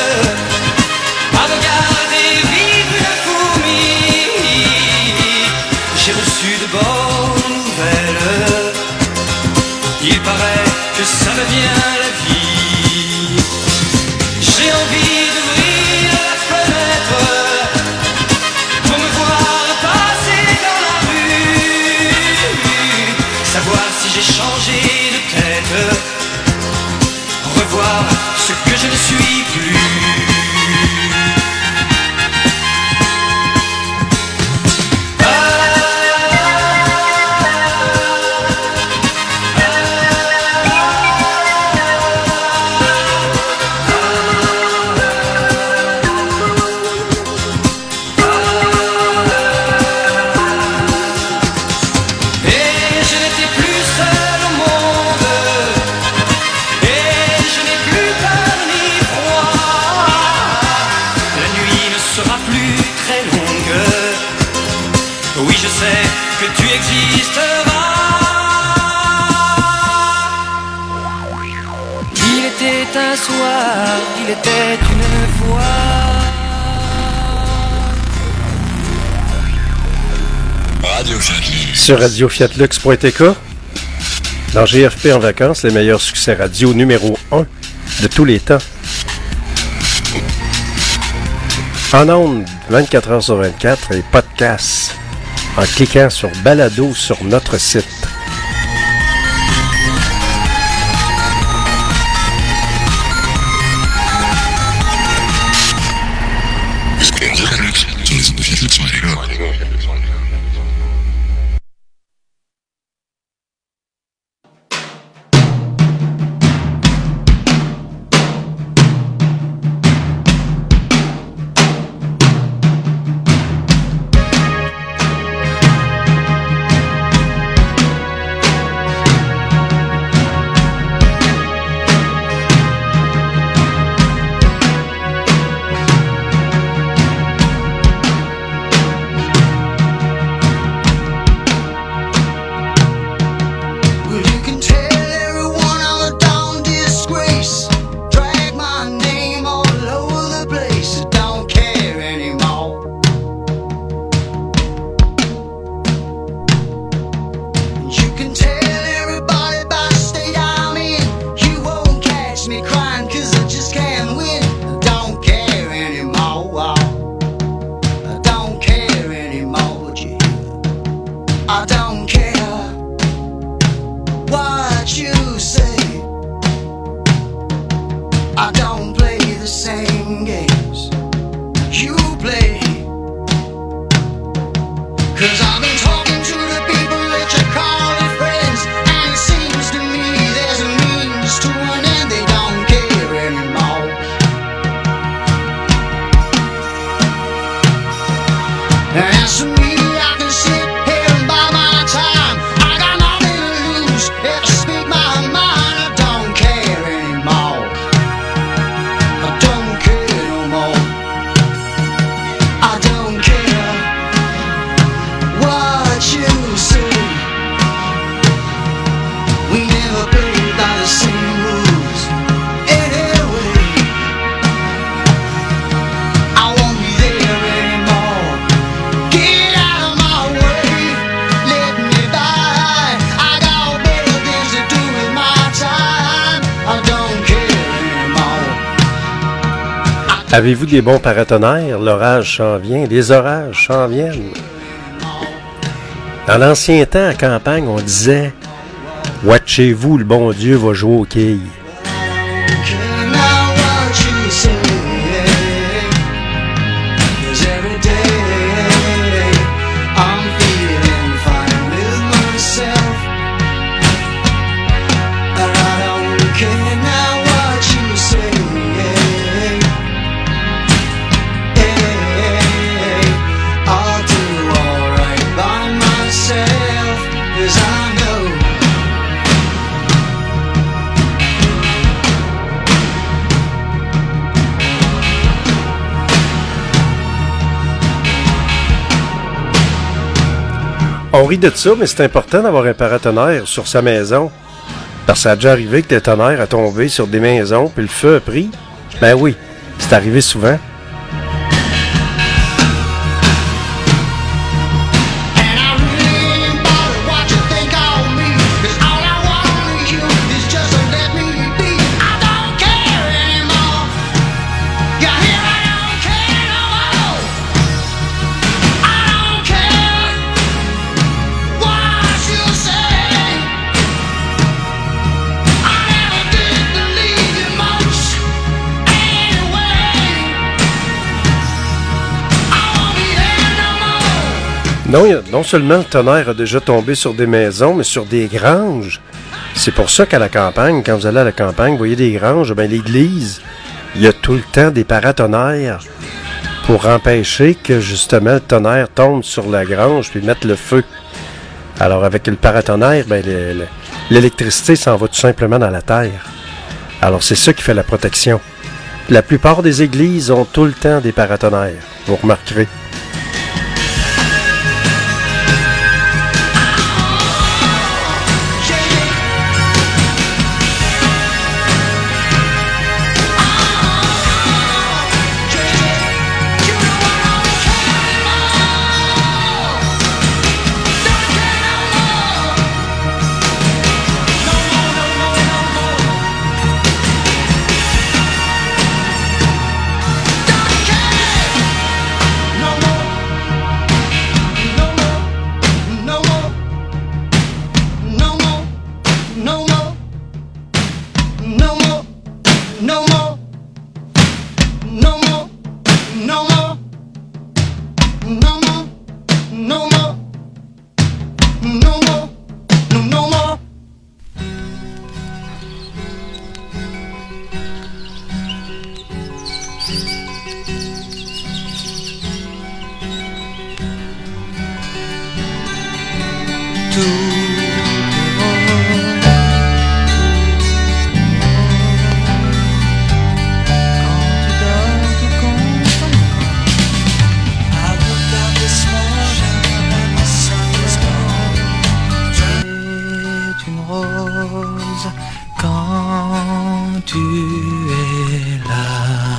à regarder vivre une fourmi. J'ai reçu de bonnes nouvelles. Il paraît que ça me vient la vie. J'ai envie d'ouvrir la fenêtre pour me voir passer dans la rue, savoir si j'ai changé de tête, revoir ce que je ne suis plus. Et un soir qu'il était une fois. Sur radiofiatlux.tk, dans GFP en vacances, les meilleurs succès radio numéro 1 de tous les temps. En ondes, 24 heures sur 24 et podcast en cliquant sur Balado sur notre site. Avez-vous des bons paratonnerres? L'orage s'en vient, les orages s'en viennent. Dans l'ancien temps, à campagne, on disait « Watchez-vous, le bon Dieu va jouer aux quilles ». On rit de ça, mais c'est important d'avoir un paratonnerre sur sa maison. Parce que ça a déjà arrivé que le tonnerre a tombé sur des maisons, puis le feu a pris. Ben oui, c'est arrivé souvent. Non seulement le tonnerre a déjà tombé sur des maisons, mais sur des granges. C'est pour ça qu'à la campagne, quand vous allez à la campagne, vous voyez des granges, ben l'église, il y a tout le temps des paratonnerres pour empêcher que justement le tonnerre tombe sur la grange puis mette le feu. Alors avec le paratonnerre, ben, l'électricité s'en va tout simplement dans la terre. Alors c'est ça qui fait la protection. La plupart des églises ont tout le temps des paratonnerres, vous remarquerez. rose quand tu es là.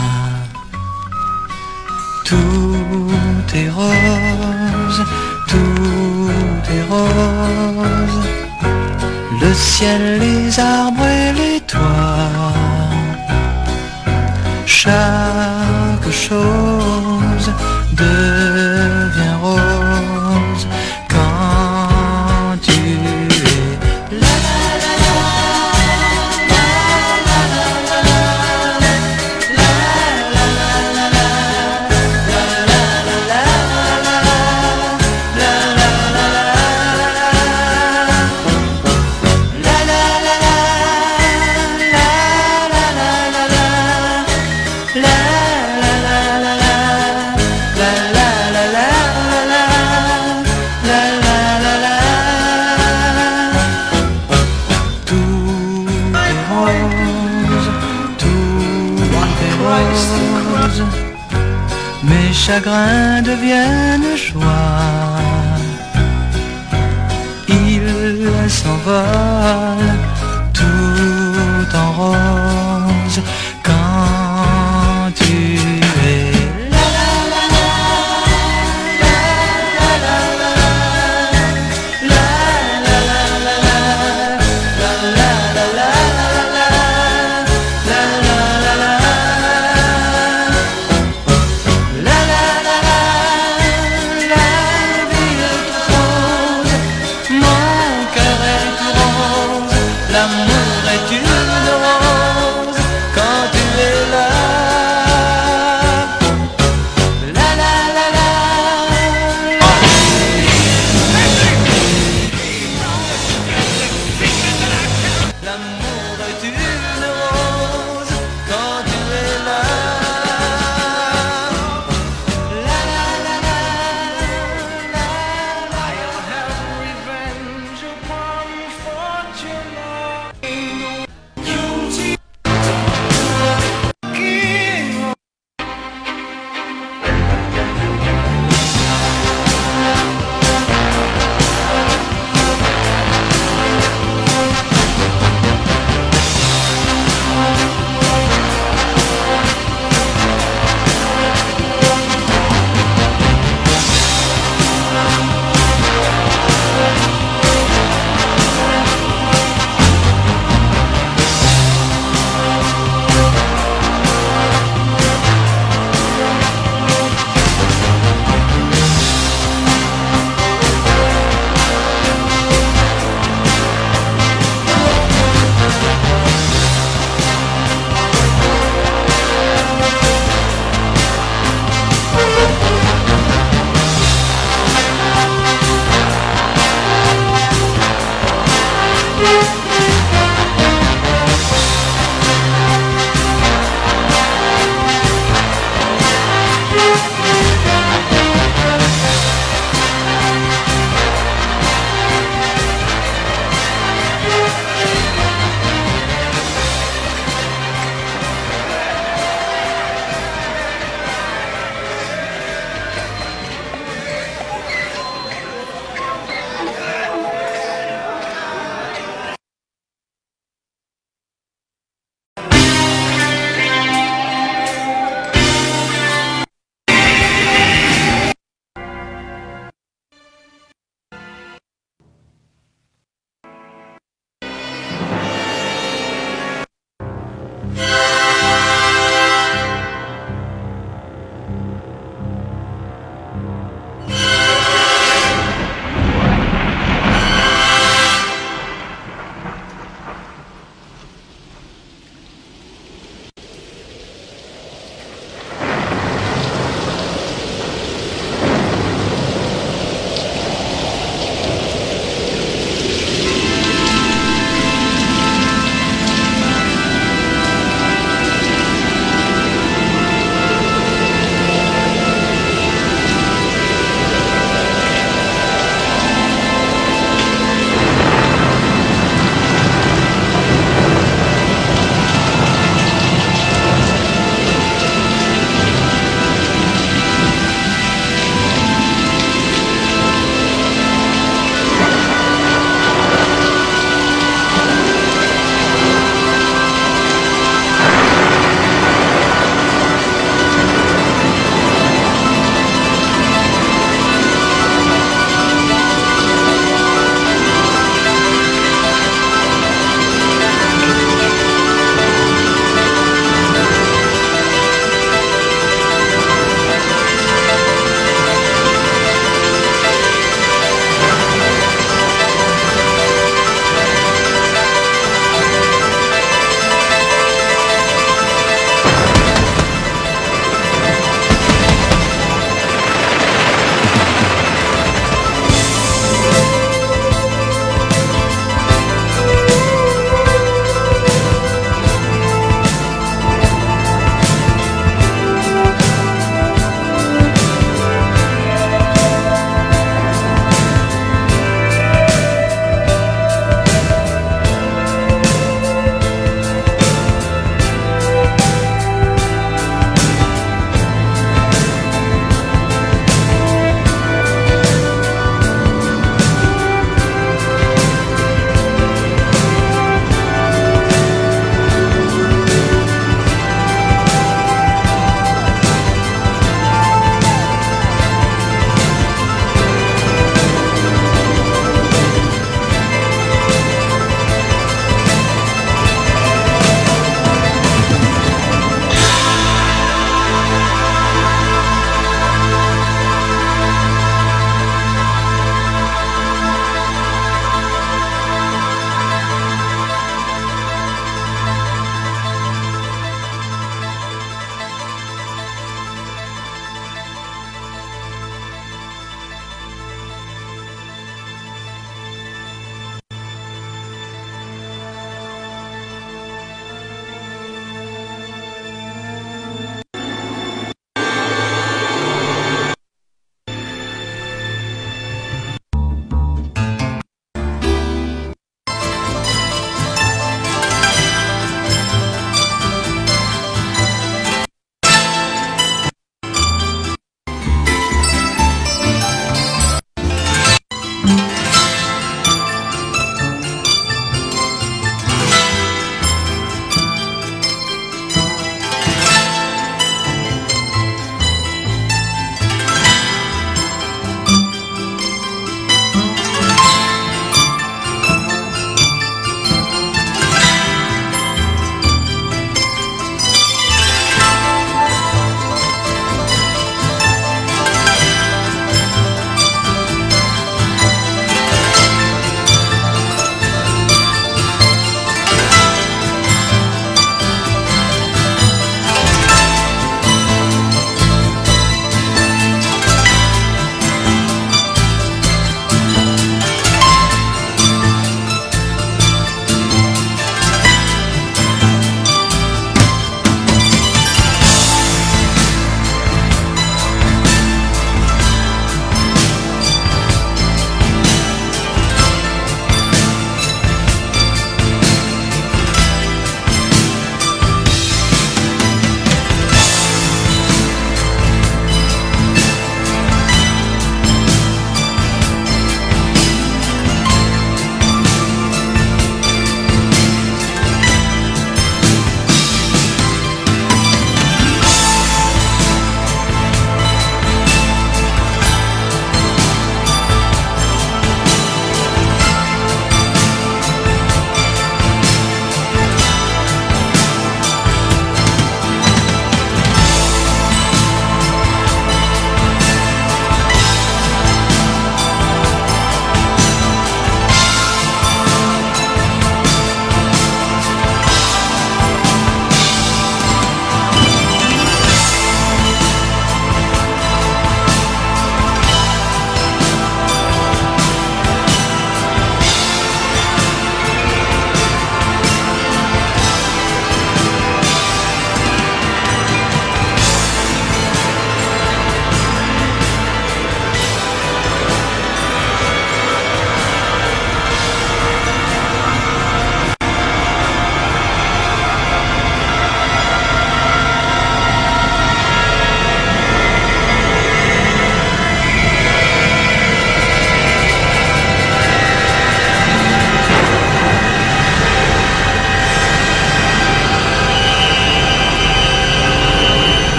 Tout est rose, tout est rose. Le ciel, les arbres et les toits. Chaque chose devient rose quand tu es là. Mes chagrins deviennent joie. Ils s'envolent tout en rose quand tu es là. L'amour est une rose quand tu es là. La la la la. L'amour est une rose quand tu es là. La la la la. I'll have revenge upon fortune.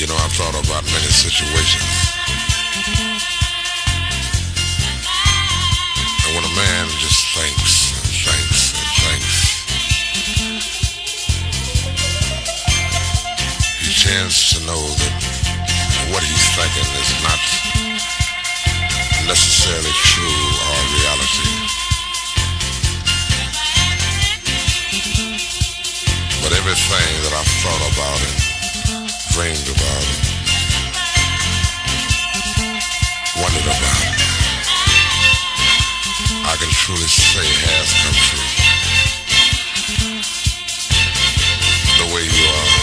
know, I've thought about many situations. And when a man just thinks and thinks and thinks, he tends to know that what he's thinking is not necessarily true or reality. But everything that I've thought about and dreamed about and wondered about, I can truly say has come true. The way you are.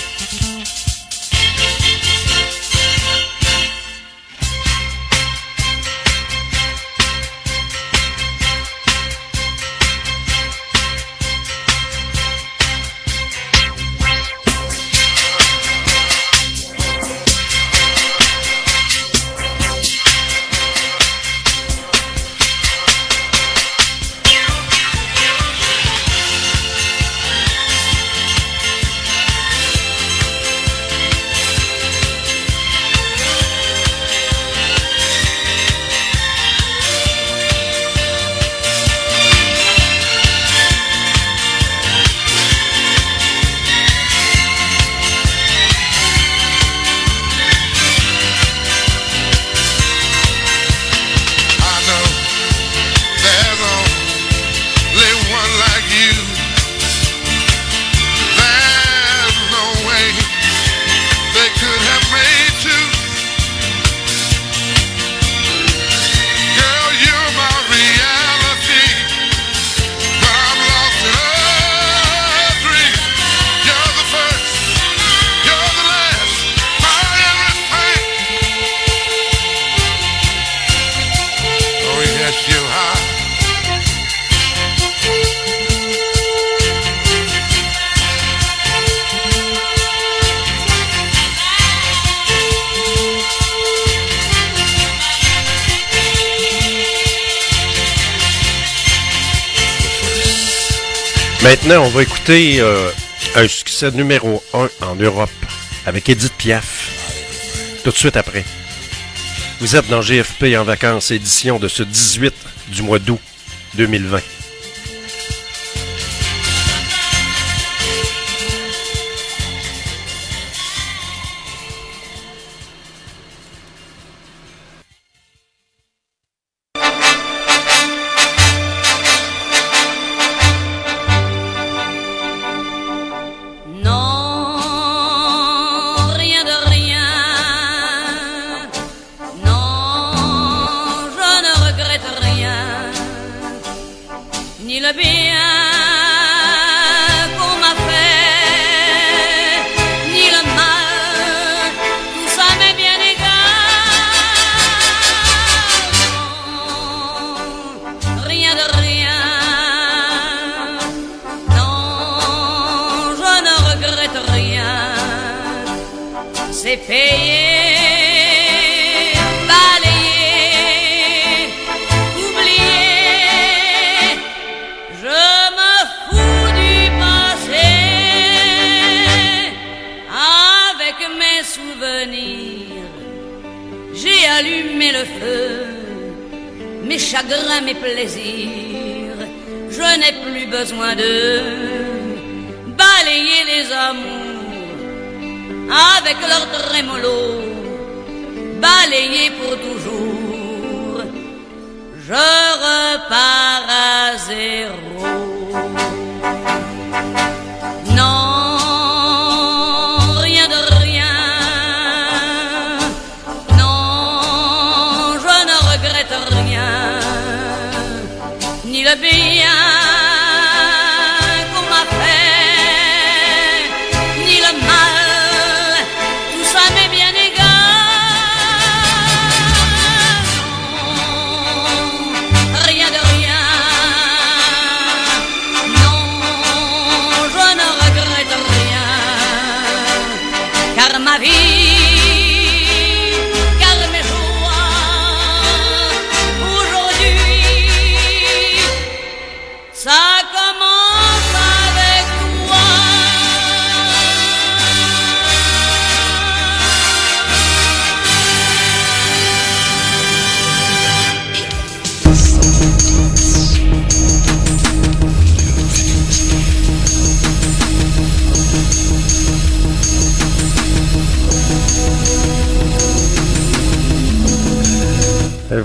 Maintenant, on va écouter un succès numéro 1 en Europe avec Edith Piaf. Tout de suite après. Vous êtes dans GFP en vacances, édition de ce 18 du mois d'août 2020.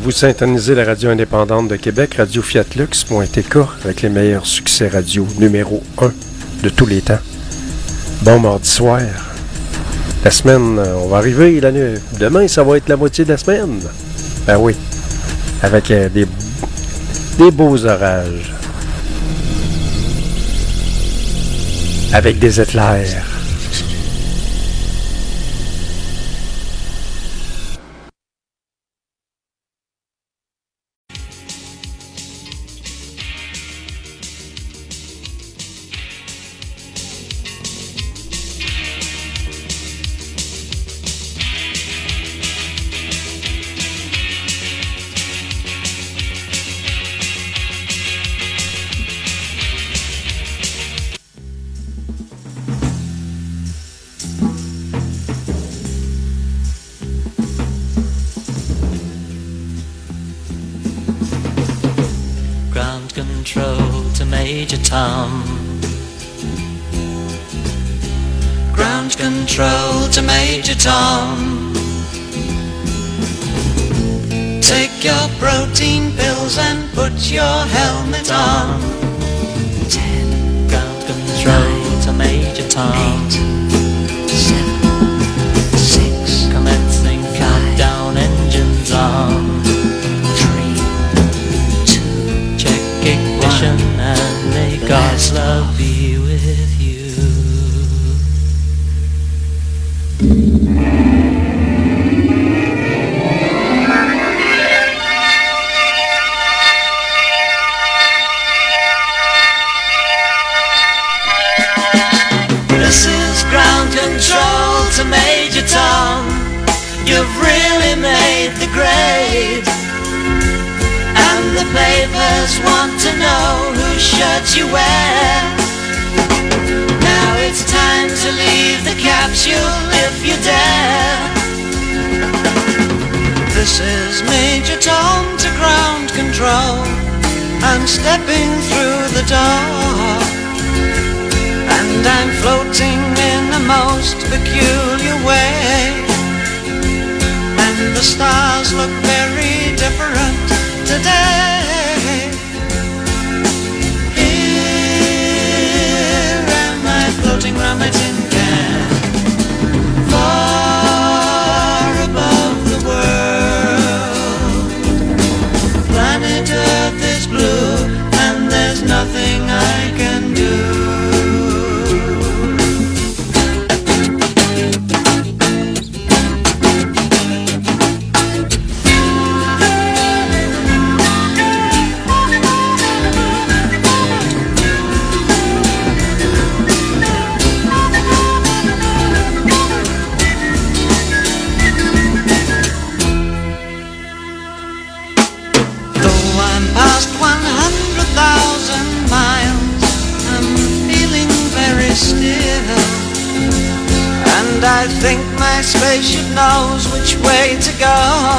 vous syntonisez la radio indépendante de Québec, radiofiatlux.tk, avec les meilleurs succès radio numéro 1 de tous les temps. Bon mardi soir. La semaine, on va arriver. Demain, ça va être la moitié de la semaine. Ben oui. Avec des beaux orages. Avec des éclairs. Ground control to Major Tom. Take your protein pills and put your helmet on. 10. Ground control to Major Tom. 8, 7, 6. Commencing countdown, engines on. 3, 2. Check ignition and may God's love be with you. This is ground control to Major Tom. You've really made the grade, and the papers want to know whose shirt you wear. Now it's time to leave the capsule if you dare. This is Major Tom to ground control. I'm stepping through the door, and I'm floating in a most peculiar way. And the stars look very different today. Here am I floating round my tin can, far above the world. Planet Earth is blue, and there's nothing I can do. I think my spaceship knows which way to go.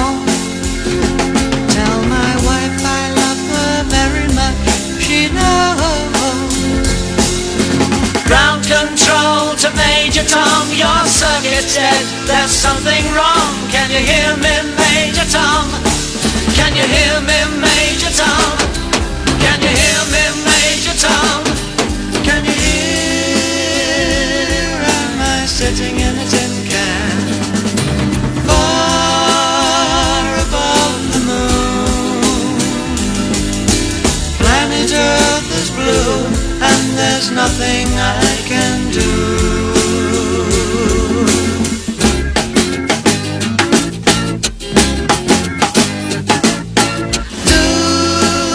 Tell my wife I love her very much, she knows. Ground control to Major Tom, your circuit's dead, there's something wrong. Can you hear me, Major Tom? Can you hear me, Major Tom? Can you hear me, Major Tom? Can you hear, am I sitting in a tin can, far above the moon? Planet Earth is blue, and there's nothing I can do. Do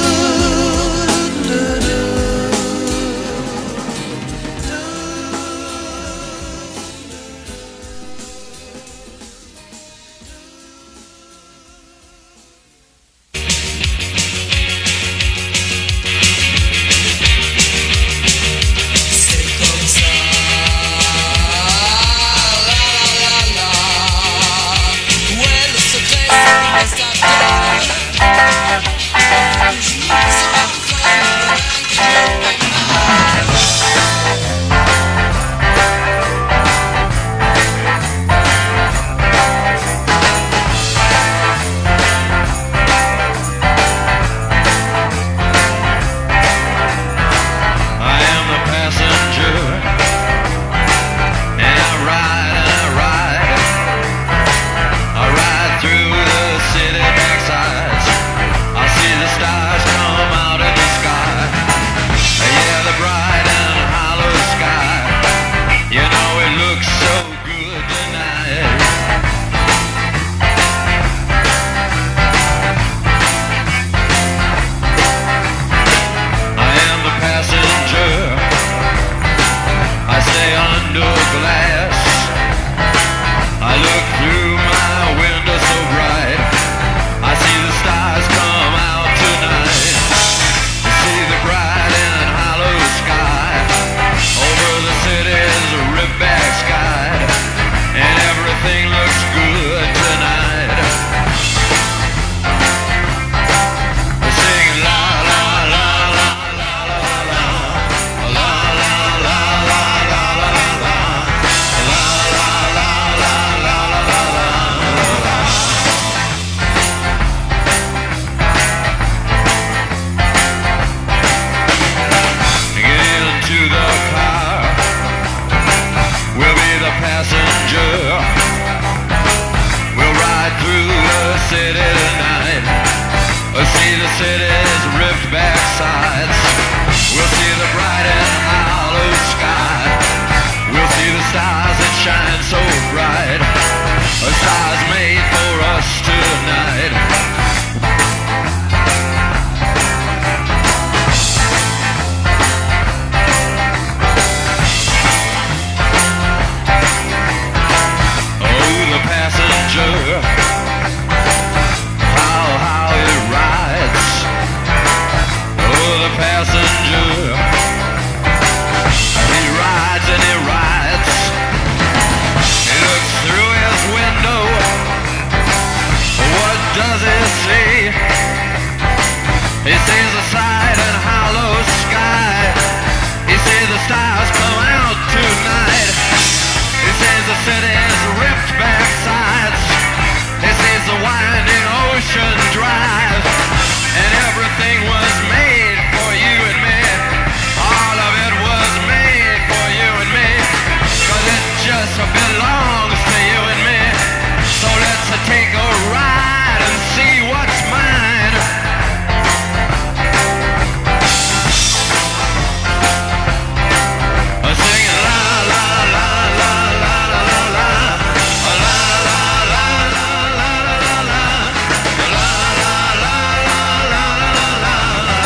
sides. We'll see the bright and hollow sky. We'll see the stars that shine so bright. A star's made for us tonight. Oh, the passenger, how it rides. Oh, the passenger, he rides and he rides. He looks through his window. What does he see? He sees the side and hollow sky. He sees the stars come out tonight. He sees the city's ripped back sides. He sees the winding ocean drive. And everything was made for you and me. All of it was made for you and me. 'Cause it just belongs to you and me. So let's take a ride and see what's mine. Singing la la la la la la la la, la la la la la la la, la la la la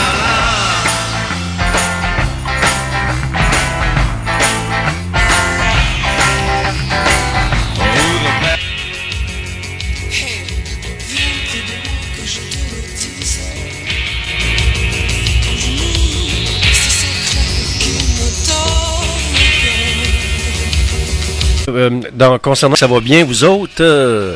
Concernant ça va bien, vous autres,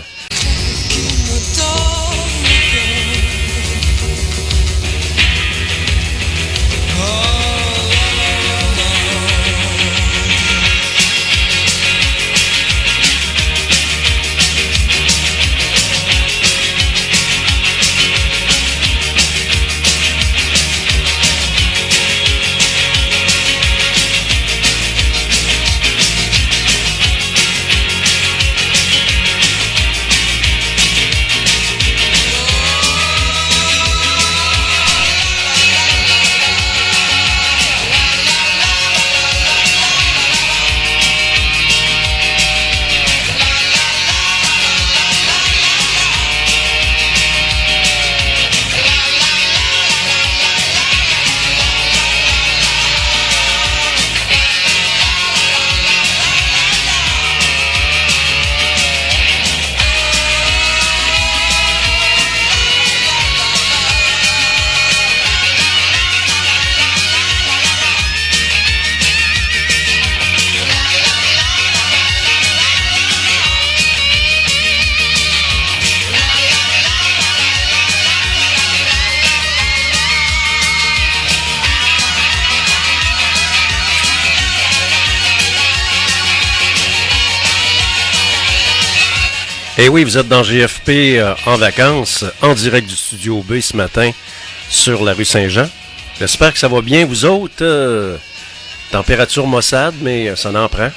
et oui, vous êtes dans GFP en vacances, en direct du Studio B ce matin, sur la rue Saint-Jean. J'espère que ça va bien, vous autres. Température maussade, mais ça en prend.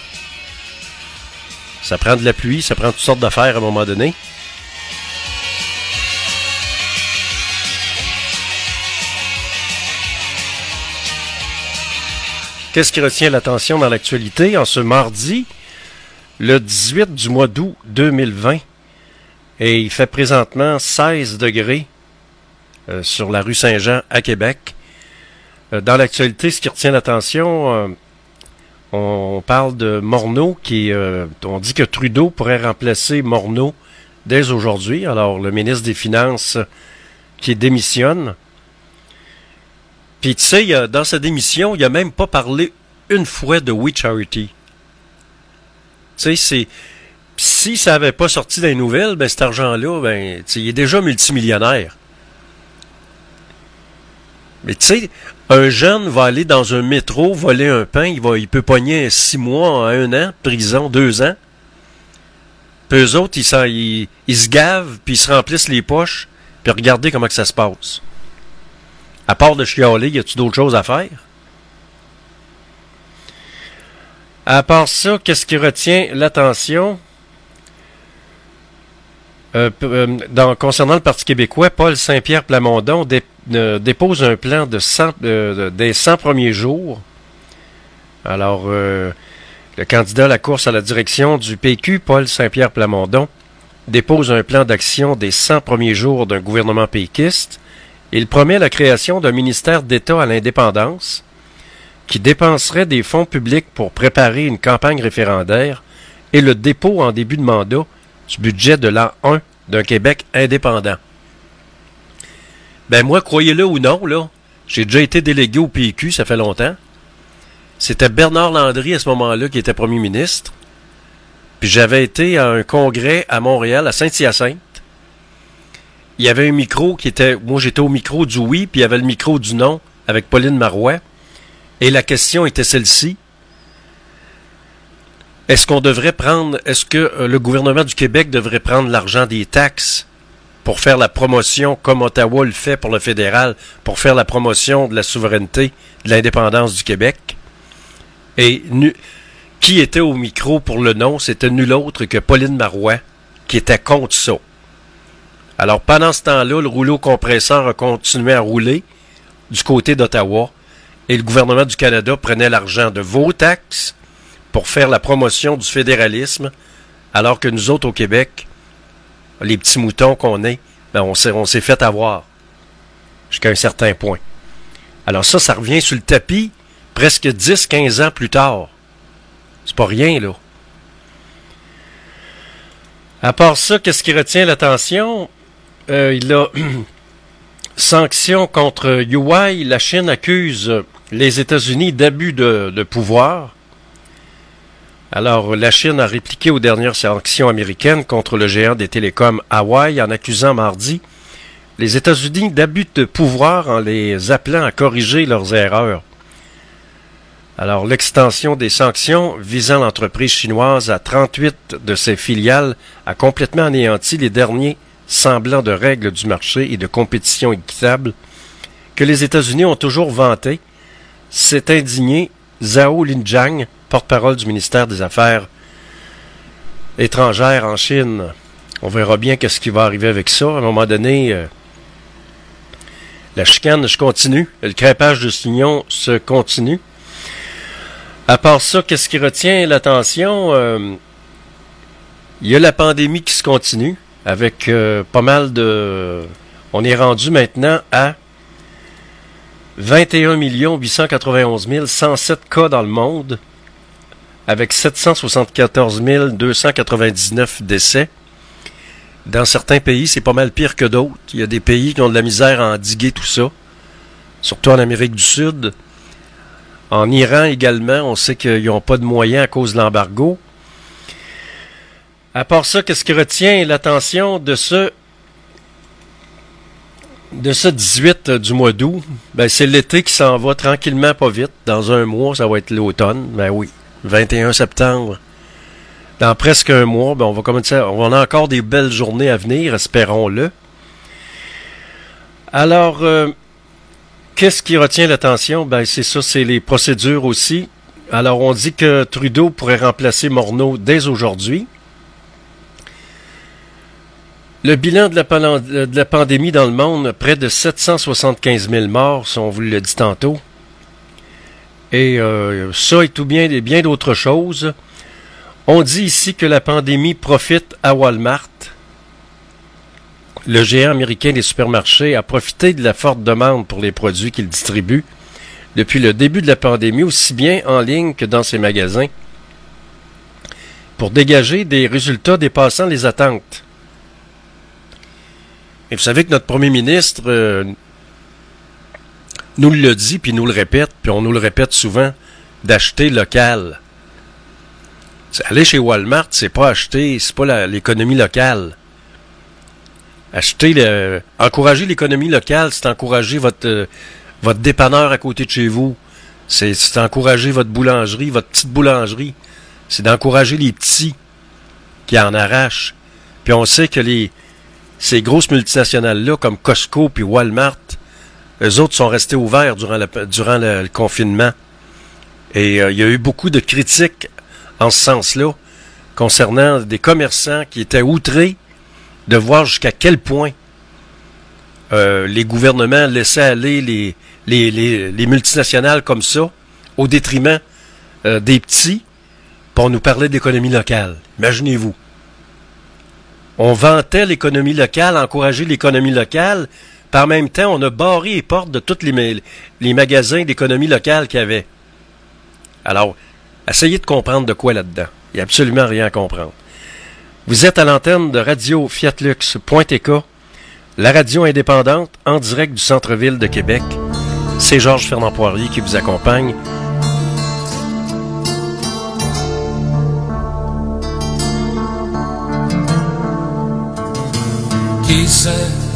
Ça prend de la pluie, ça prend toutes sortes d'affaires à un moment donné. Qu'est-ce qui retient l'attention dans l'actualité en ce mardi, le 18 du mois d'août 2020? Et il fait présentement 16 degrés sur la rue Saint-Jean à Québec. Dans l'actualité, ce qui retient l'attention, on parle de Morneau, on dit que Trudeau pourrait remplacer Morneau dès aujourd'hui. Alors, le ministre des Finances qui démissionne. Puis, tu sais, dans sa démission, il n'a même pas parlé une fois de We Charity. Tu sais, si ça n'avait pas sorti dans les nouvelles, ben cet argent-là, ben, il est déjà multimillionnaire. Mais tu sais, un jeune va aller dans un métro, voler un pain, il peut pogner 6 mois, 1 an, prison, 2 ans. Puis eux autres, ils se gavent, puis ils se remplissent les poches, puis regardez comment que ça se passe. À part de chialer, y a-tu d'autres choses à faire? À part ça, qu'est-ce qui retient l'attention? Concernant le Parti québécois, Paul Saint-Pierre Plamondon dépose un plan des 100 premiers jours. Alors, le candidat à la course à la direction du PQ, Paul Saint-Pierre Plamondon, dépose un plan d'action des 100 premiers jours d'un gouvernement péquiste. Il promet la création d'un ministère d'État à l'indépendance qui dépenserait des fonds publics pour préparer une campagne référendaire et le dépôt en début de mandat du budget de l'an 1 d'un Québec indépendant. Ben moi, croyez-le ou non, là, j'ai déjà été délégué au PQ, ça fait longtemps. C'était Bernard Landry à ce moment-là qui était premier ministre. Puis j'avais été à un congrès à Montréal, à Saint-Hyacinthe. Il y avait un micro qui était... Moi, j'étais au micro du oui, puis il y avait le micro du non avec Pauline Marois. Et la question était celle-ci. Est-ce que le gouvernement du Québec devrait prendre l'argent des taxes pour faire la promotion, comme Ottawa le fait pour le fédéral, pour faire la promotion de la souveraineté, de l'indépendance du Québec? Et qui était au micro pour le non? C'était nul autre que Pauline Marois, qui était contre ça. Alors, pendant ce temps-là, le rouleau compresseur a continué à rouler du côté d'Ottawa, et le gouvernement du Canada prenait l'argent de vos taxes pour faire la promotion du fédéralisme, alors que nous autres au Québec, les petits moutons qu'on est, ben on s'est fait avoir jusqu'à un certain point. Alors ça revient sur le tapis presque 10-15 ans plus tard. C'est pas rien, là. À part ça, qu'est-ce qui retient l'attention? Il a sanctions contre Huawei. La Chine accuse les États-Unis d'abus de pouvoir. Alors, la Chine a répliqué aux dernières sanctions américaines contre le géant des télécoms Huawei en accusant mardi les États-Unis d'abus de pouvoir en les appelant à corriger leurs erreurs. Alors, l'extension des sanctions visant l'entreprise chinoise à 38 de ses filiales a complètement anéanti les derniers semblants de règles du marché et de compétition équitable que les États-Unis ont toujours vanté, s'est indigné Zhao Lijiang, porte-parole du ministère des Affaires étrangères en Chine. On verra bien qu'est-ce qui va arriver avec ça. À un moment donné, la chicane se continue. Le crêpage de signons se continue. À part ça, qu'est-ce qui retient l'attention? Il y a la pandémie qui se continue avec pas mal de... On est rendu maintenant à 21 891 107 cas dans le monde, avec 774 299 décès. Dans certains pays, c'est pas mal pire que d'autres. Il y a des pays qui ont de la misère à endiguer tout ça, surtout en Amérique du Sud. En Iran également, on sait qu'ils n'ont pas de moyens à cause de l'embargo. À part ça, qu'est-ce qui retient l'attention de ce 18 du mois d'août? Ben, c'est l'été qui s'en va tranquillement, pas vite. Dans un mois, ça va être l'automne. Ben oui, 21 septembre. Dans presque un mois, ben on va commencer. On a encore des belles journées à venir, espérons-le. Alors, qu'est-ce qui retient l'attention? Ben, c'est ça, c'est les procédures aussi. Alors, on dit que Trudeau pourrait remplacer Morneau dès aujourd'hui. Le bilan de la pandémie dans le monde, près de 775 000 morts, si on vous l'a dit tantôt. Et ça et tout bien d'autres choses. On dit ici que la pandémie profite à Walmart. Le géant américain des supermarchés a profité de la forte demande pour les produits qu'il distribue depuis le début de la pandémie, aussi bien en ligne que dans ses magasins, pour dégager des résultats dépassant les attentes. Et vous savez que notre premier ministre nous le dit, puis nous le répète, puis on nous le répète souvent, d'acheter local. Aller chez Walmart, c'est pas l'économie locale. Encourager l'économie locale, c'est encourager votre dépanneur à côté de chez vous. C'est encourager votre boulangerie, votre petite boulangerie. C'est d'encourager les petits qui en arrachent. Puis on sait que ces grosses multinationales-là, comme Costco puis Walmart, eux autres sont restés ouverts durant le confinement. Et il y a eu beaucoup de critiques en ce sens-là, concernant des commerçants qui étaient outrés de voir jusqu'à quel point les gouvernements laissaient aller les multinationales comme ça, au détriment des petits, pour nous parler d'économie locale. Imaginez-vous. On vantait l'économie locale, encourageait l'économie locale, par même temps, on a barré les portes de tous les magasins d'économie locale qu'il y avait. Alors, essayez de comprendre de quoi là-dedans. Il n'y a absolument rien à comprendre. Vous êtes à l'antenne de Radio Fiatlux.tk, la radio indépendante en direct du centre-ville de Québec. C'est Georges Fernand Poirier qui vous accompagne. Qui sait,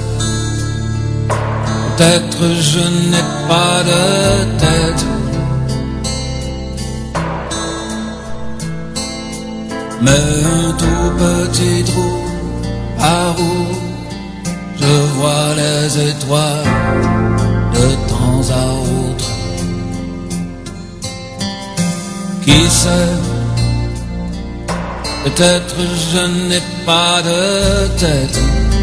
peut-être je n'ai pas de tête, mais un tout petit trou par où je vois les étoiles de temps à autre. Qui sait, peut-être je n'ai pas de tête,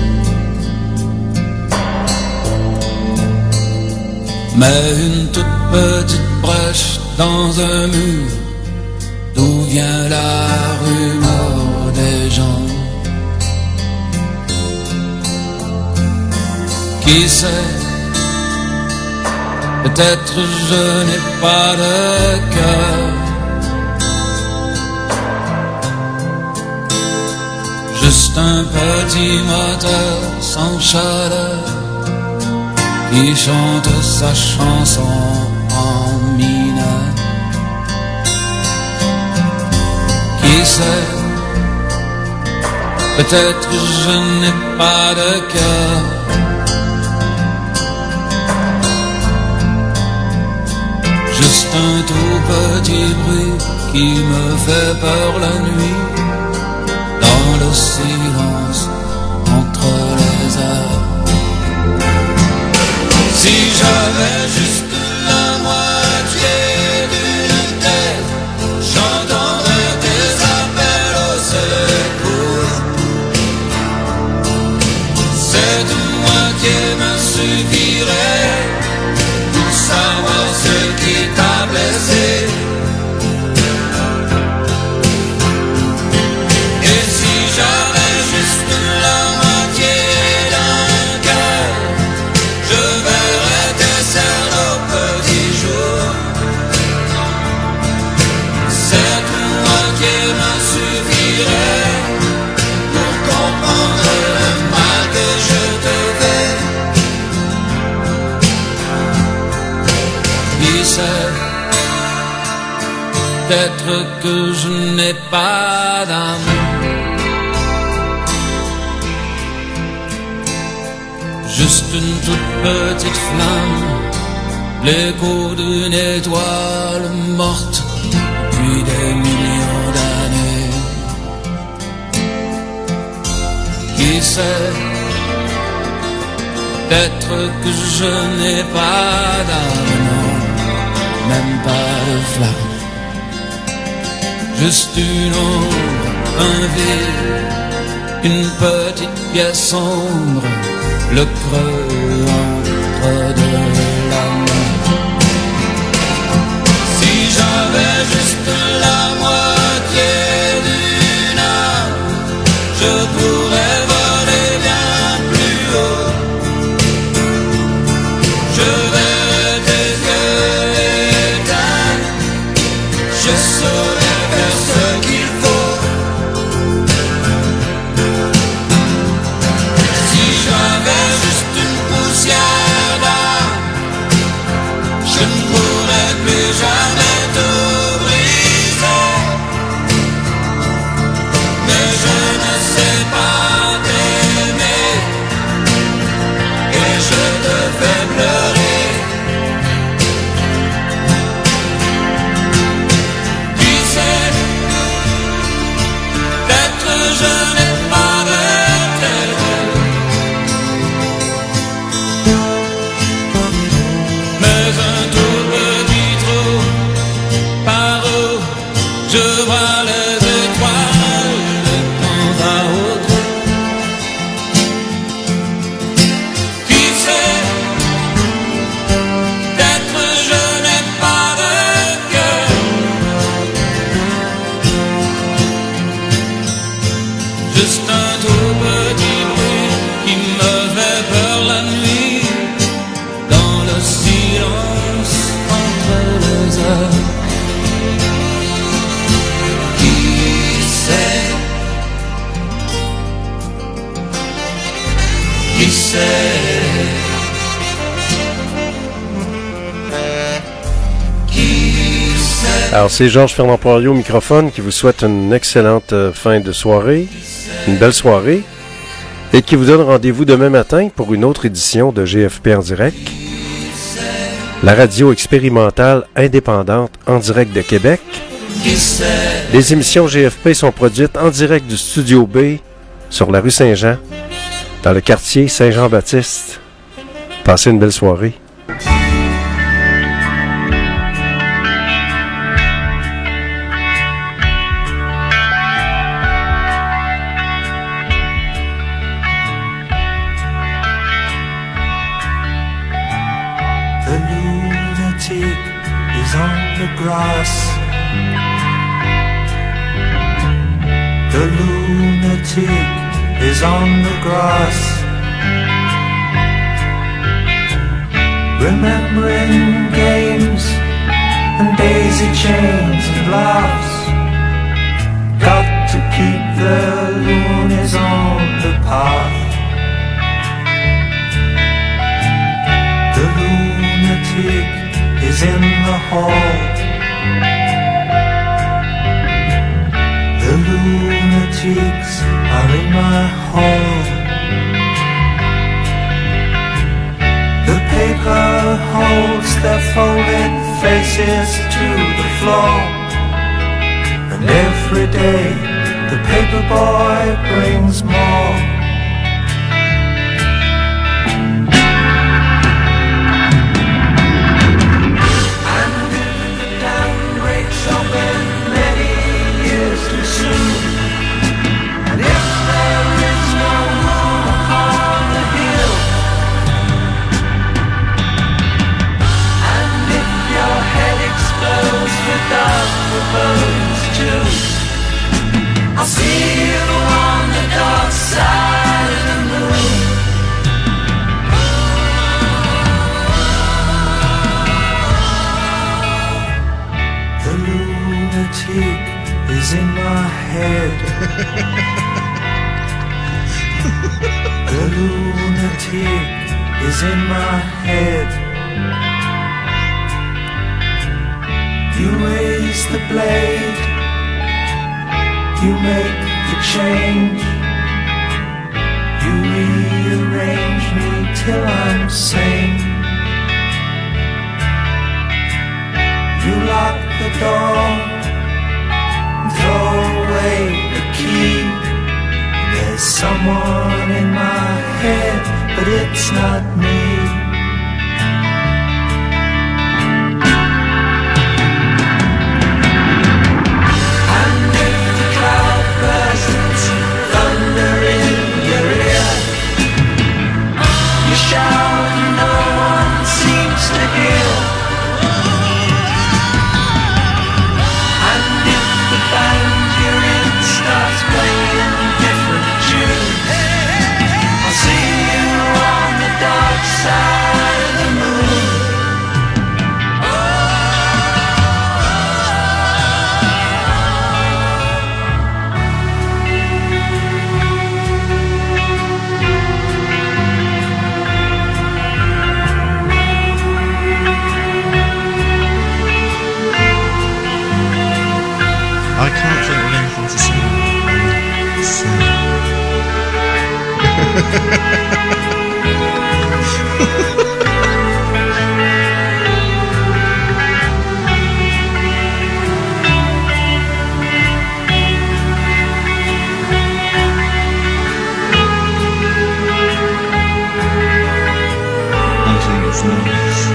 mais une toute petite brèche dans un mur, d'où vient la rumeur des gens. Qui sait, peut-être je n'ai pas de cœur, juste un petit moteur sans chaleur qui chante sa chanson en mineur. Qui sait, peut-être je n'ai pas de cœur, juste un tout petit bruit qui me fait peur la nuit, dans le silence entre les heures. Si j'avais juste la moitié d'une tête, j'entendrais des appels au secours. Cette moitié me suffirait pour savoir ce qui t'a blessé. Et si j'avais juste la moitié d'un cœur, je verrais tes cernes au petit jour. Cette moitié me suffirait pour comprendre le mal que je te fais. Qui sait, peut-être que je n'ai pas d'amour, juste une toute petite flamme, l'écho d'une étoile morte depuis des millions d'années. Qui sait, peut-être que je n'ai pas d'âme, non, même pas de flamme, juste une ombre, un vide, une petite pièce sombre, le creux entre deux lames. Si j'avais juste la moitié d'une âme, je pourrais voler bien plus haut. Je verrais tes yeux éteints, je saurais faire ce qu'il faut. Si j'avais juste une poussière d'âme, juste un tout petit bruit qui me fait peur la nuit, dans le silence entre les heures. Qui sait? Qui sait? Alors, c'est Georges Fernand Poirier au microphone qui vous souhaite une excellente fin de soirée, une belle soirée, et qui vous donne rendez-vous demain matin pour une autre édition de GFP en direct, la radio expérimentale indépendante en direct de Québec. Les émissions GFP sont produites en direct du Studio B sur la rue Saint-Jean, dans le quartier Saint-Jean-Baptiste. Passez une belle soirée. Grass. The lunatic is on the grass, remembering games and daisy chains and laughs. Got to keep the loonies on the path. The lunatic is in the hall. The lunatics are in my hall. The paper holds their folded faces to the floor, and every day the paper boy brings more. I'll see you on the dark side of the moon. The lunatic is in my head. The lunatic is in my head. You raise the blade, you make the change, you rearrange me till I'm sane. You lock the door, throw away the key. There's someone in my head, but it's not me. Shout and no one seems to hear. And if the band you're in starts playing different tunes, I'll see you on the dark side of the moon. I can't think of anything to say. I think it's nice.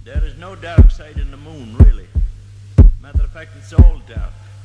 There is no dark side in the moon, really. Matter of fact, it's all dark.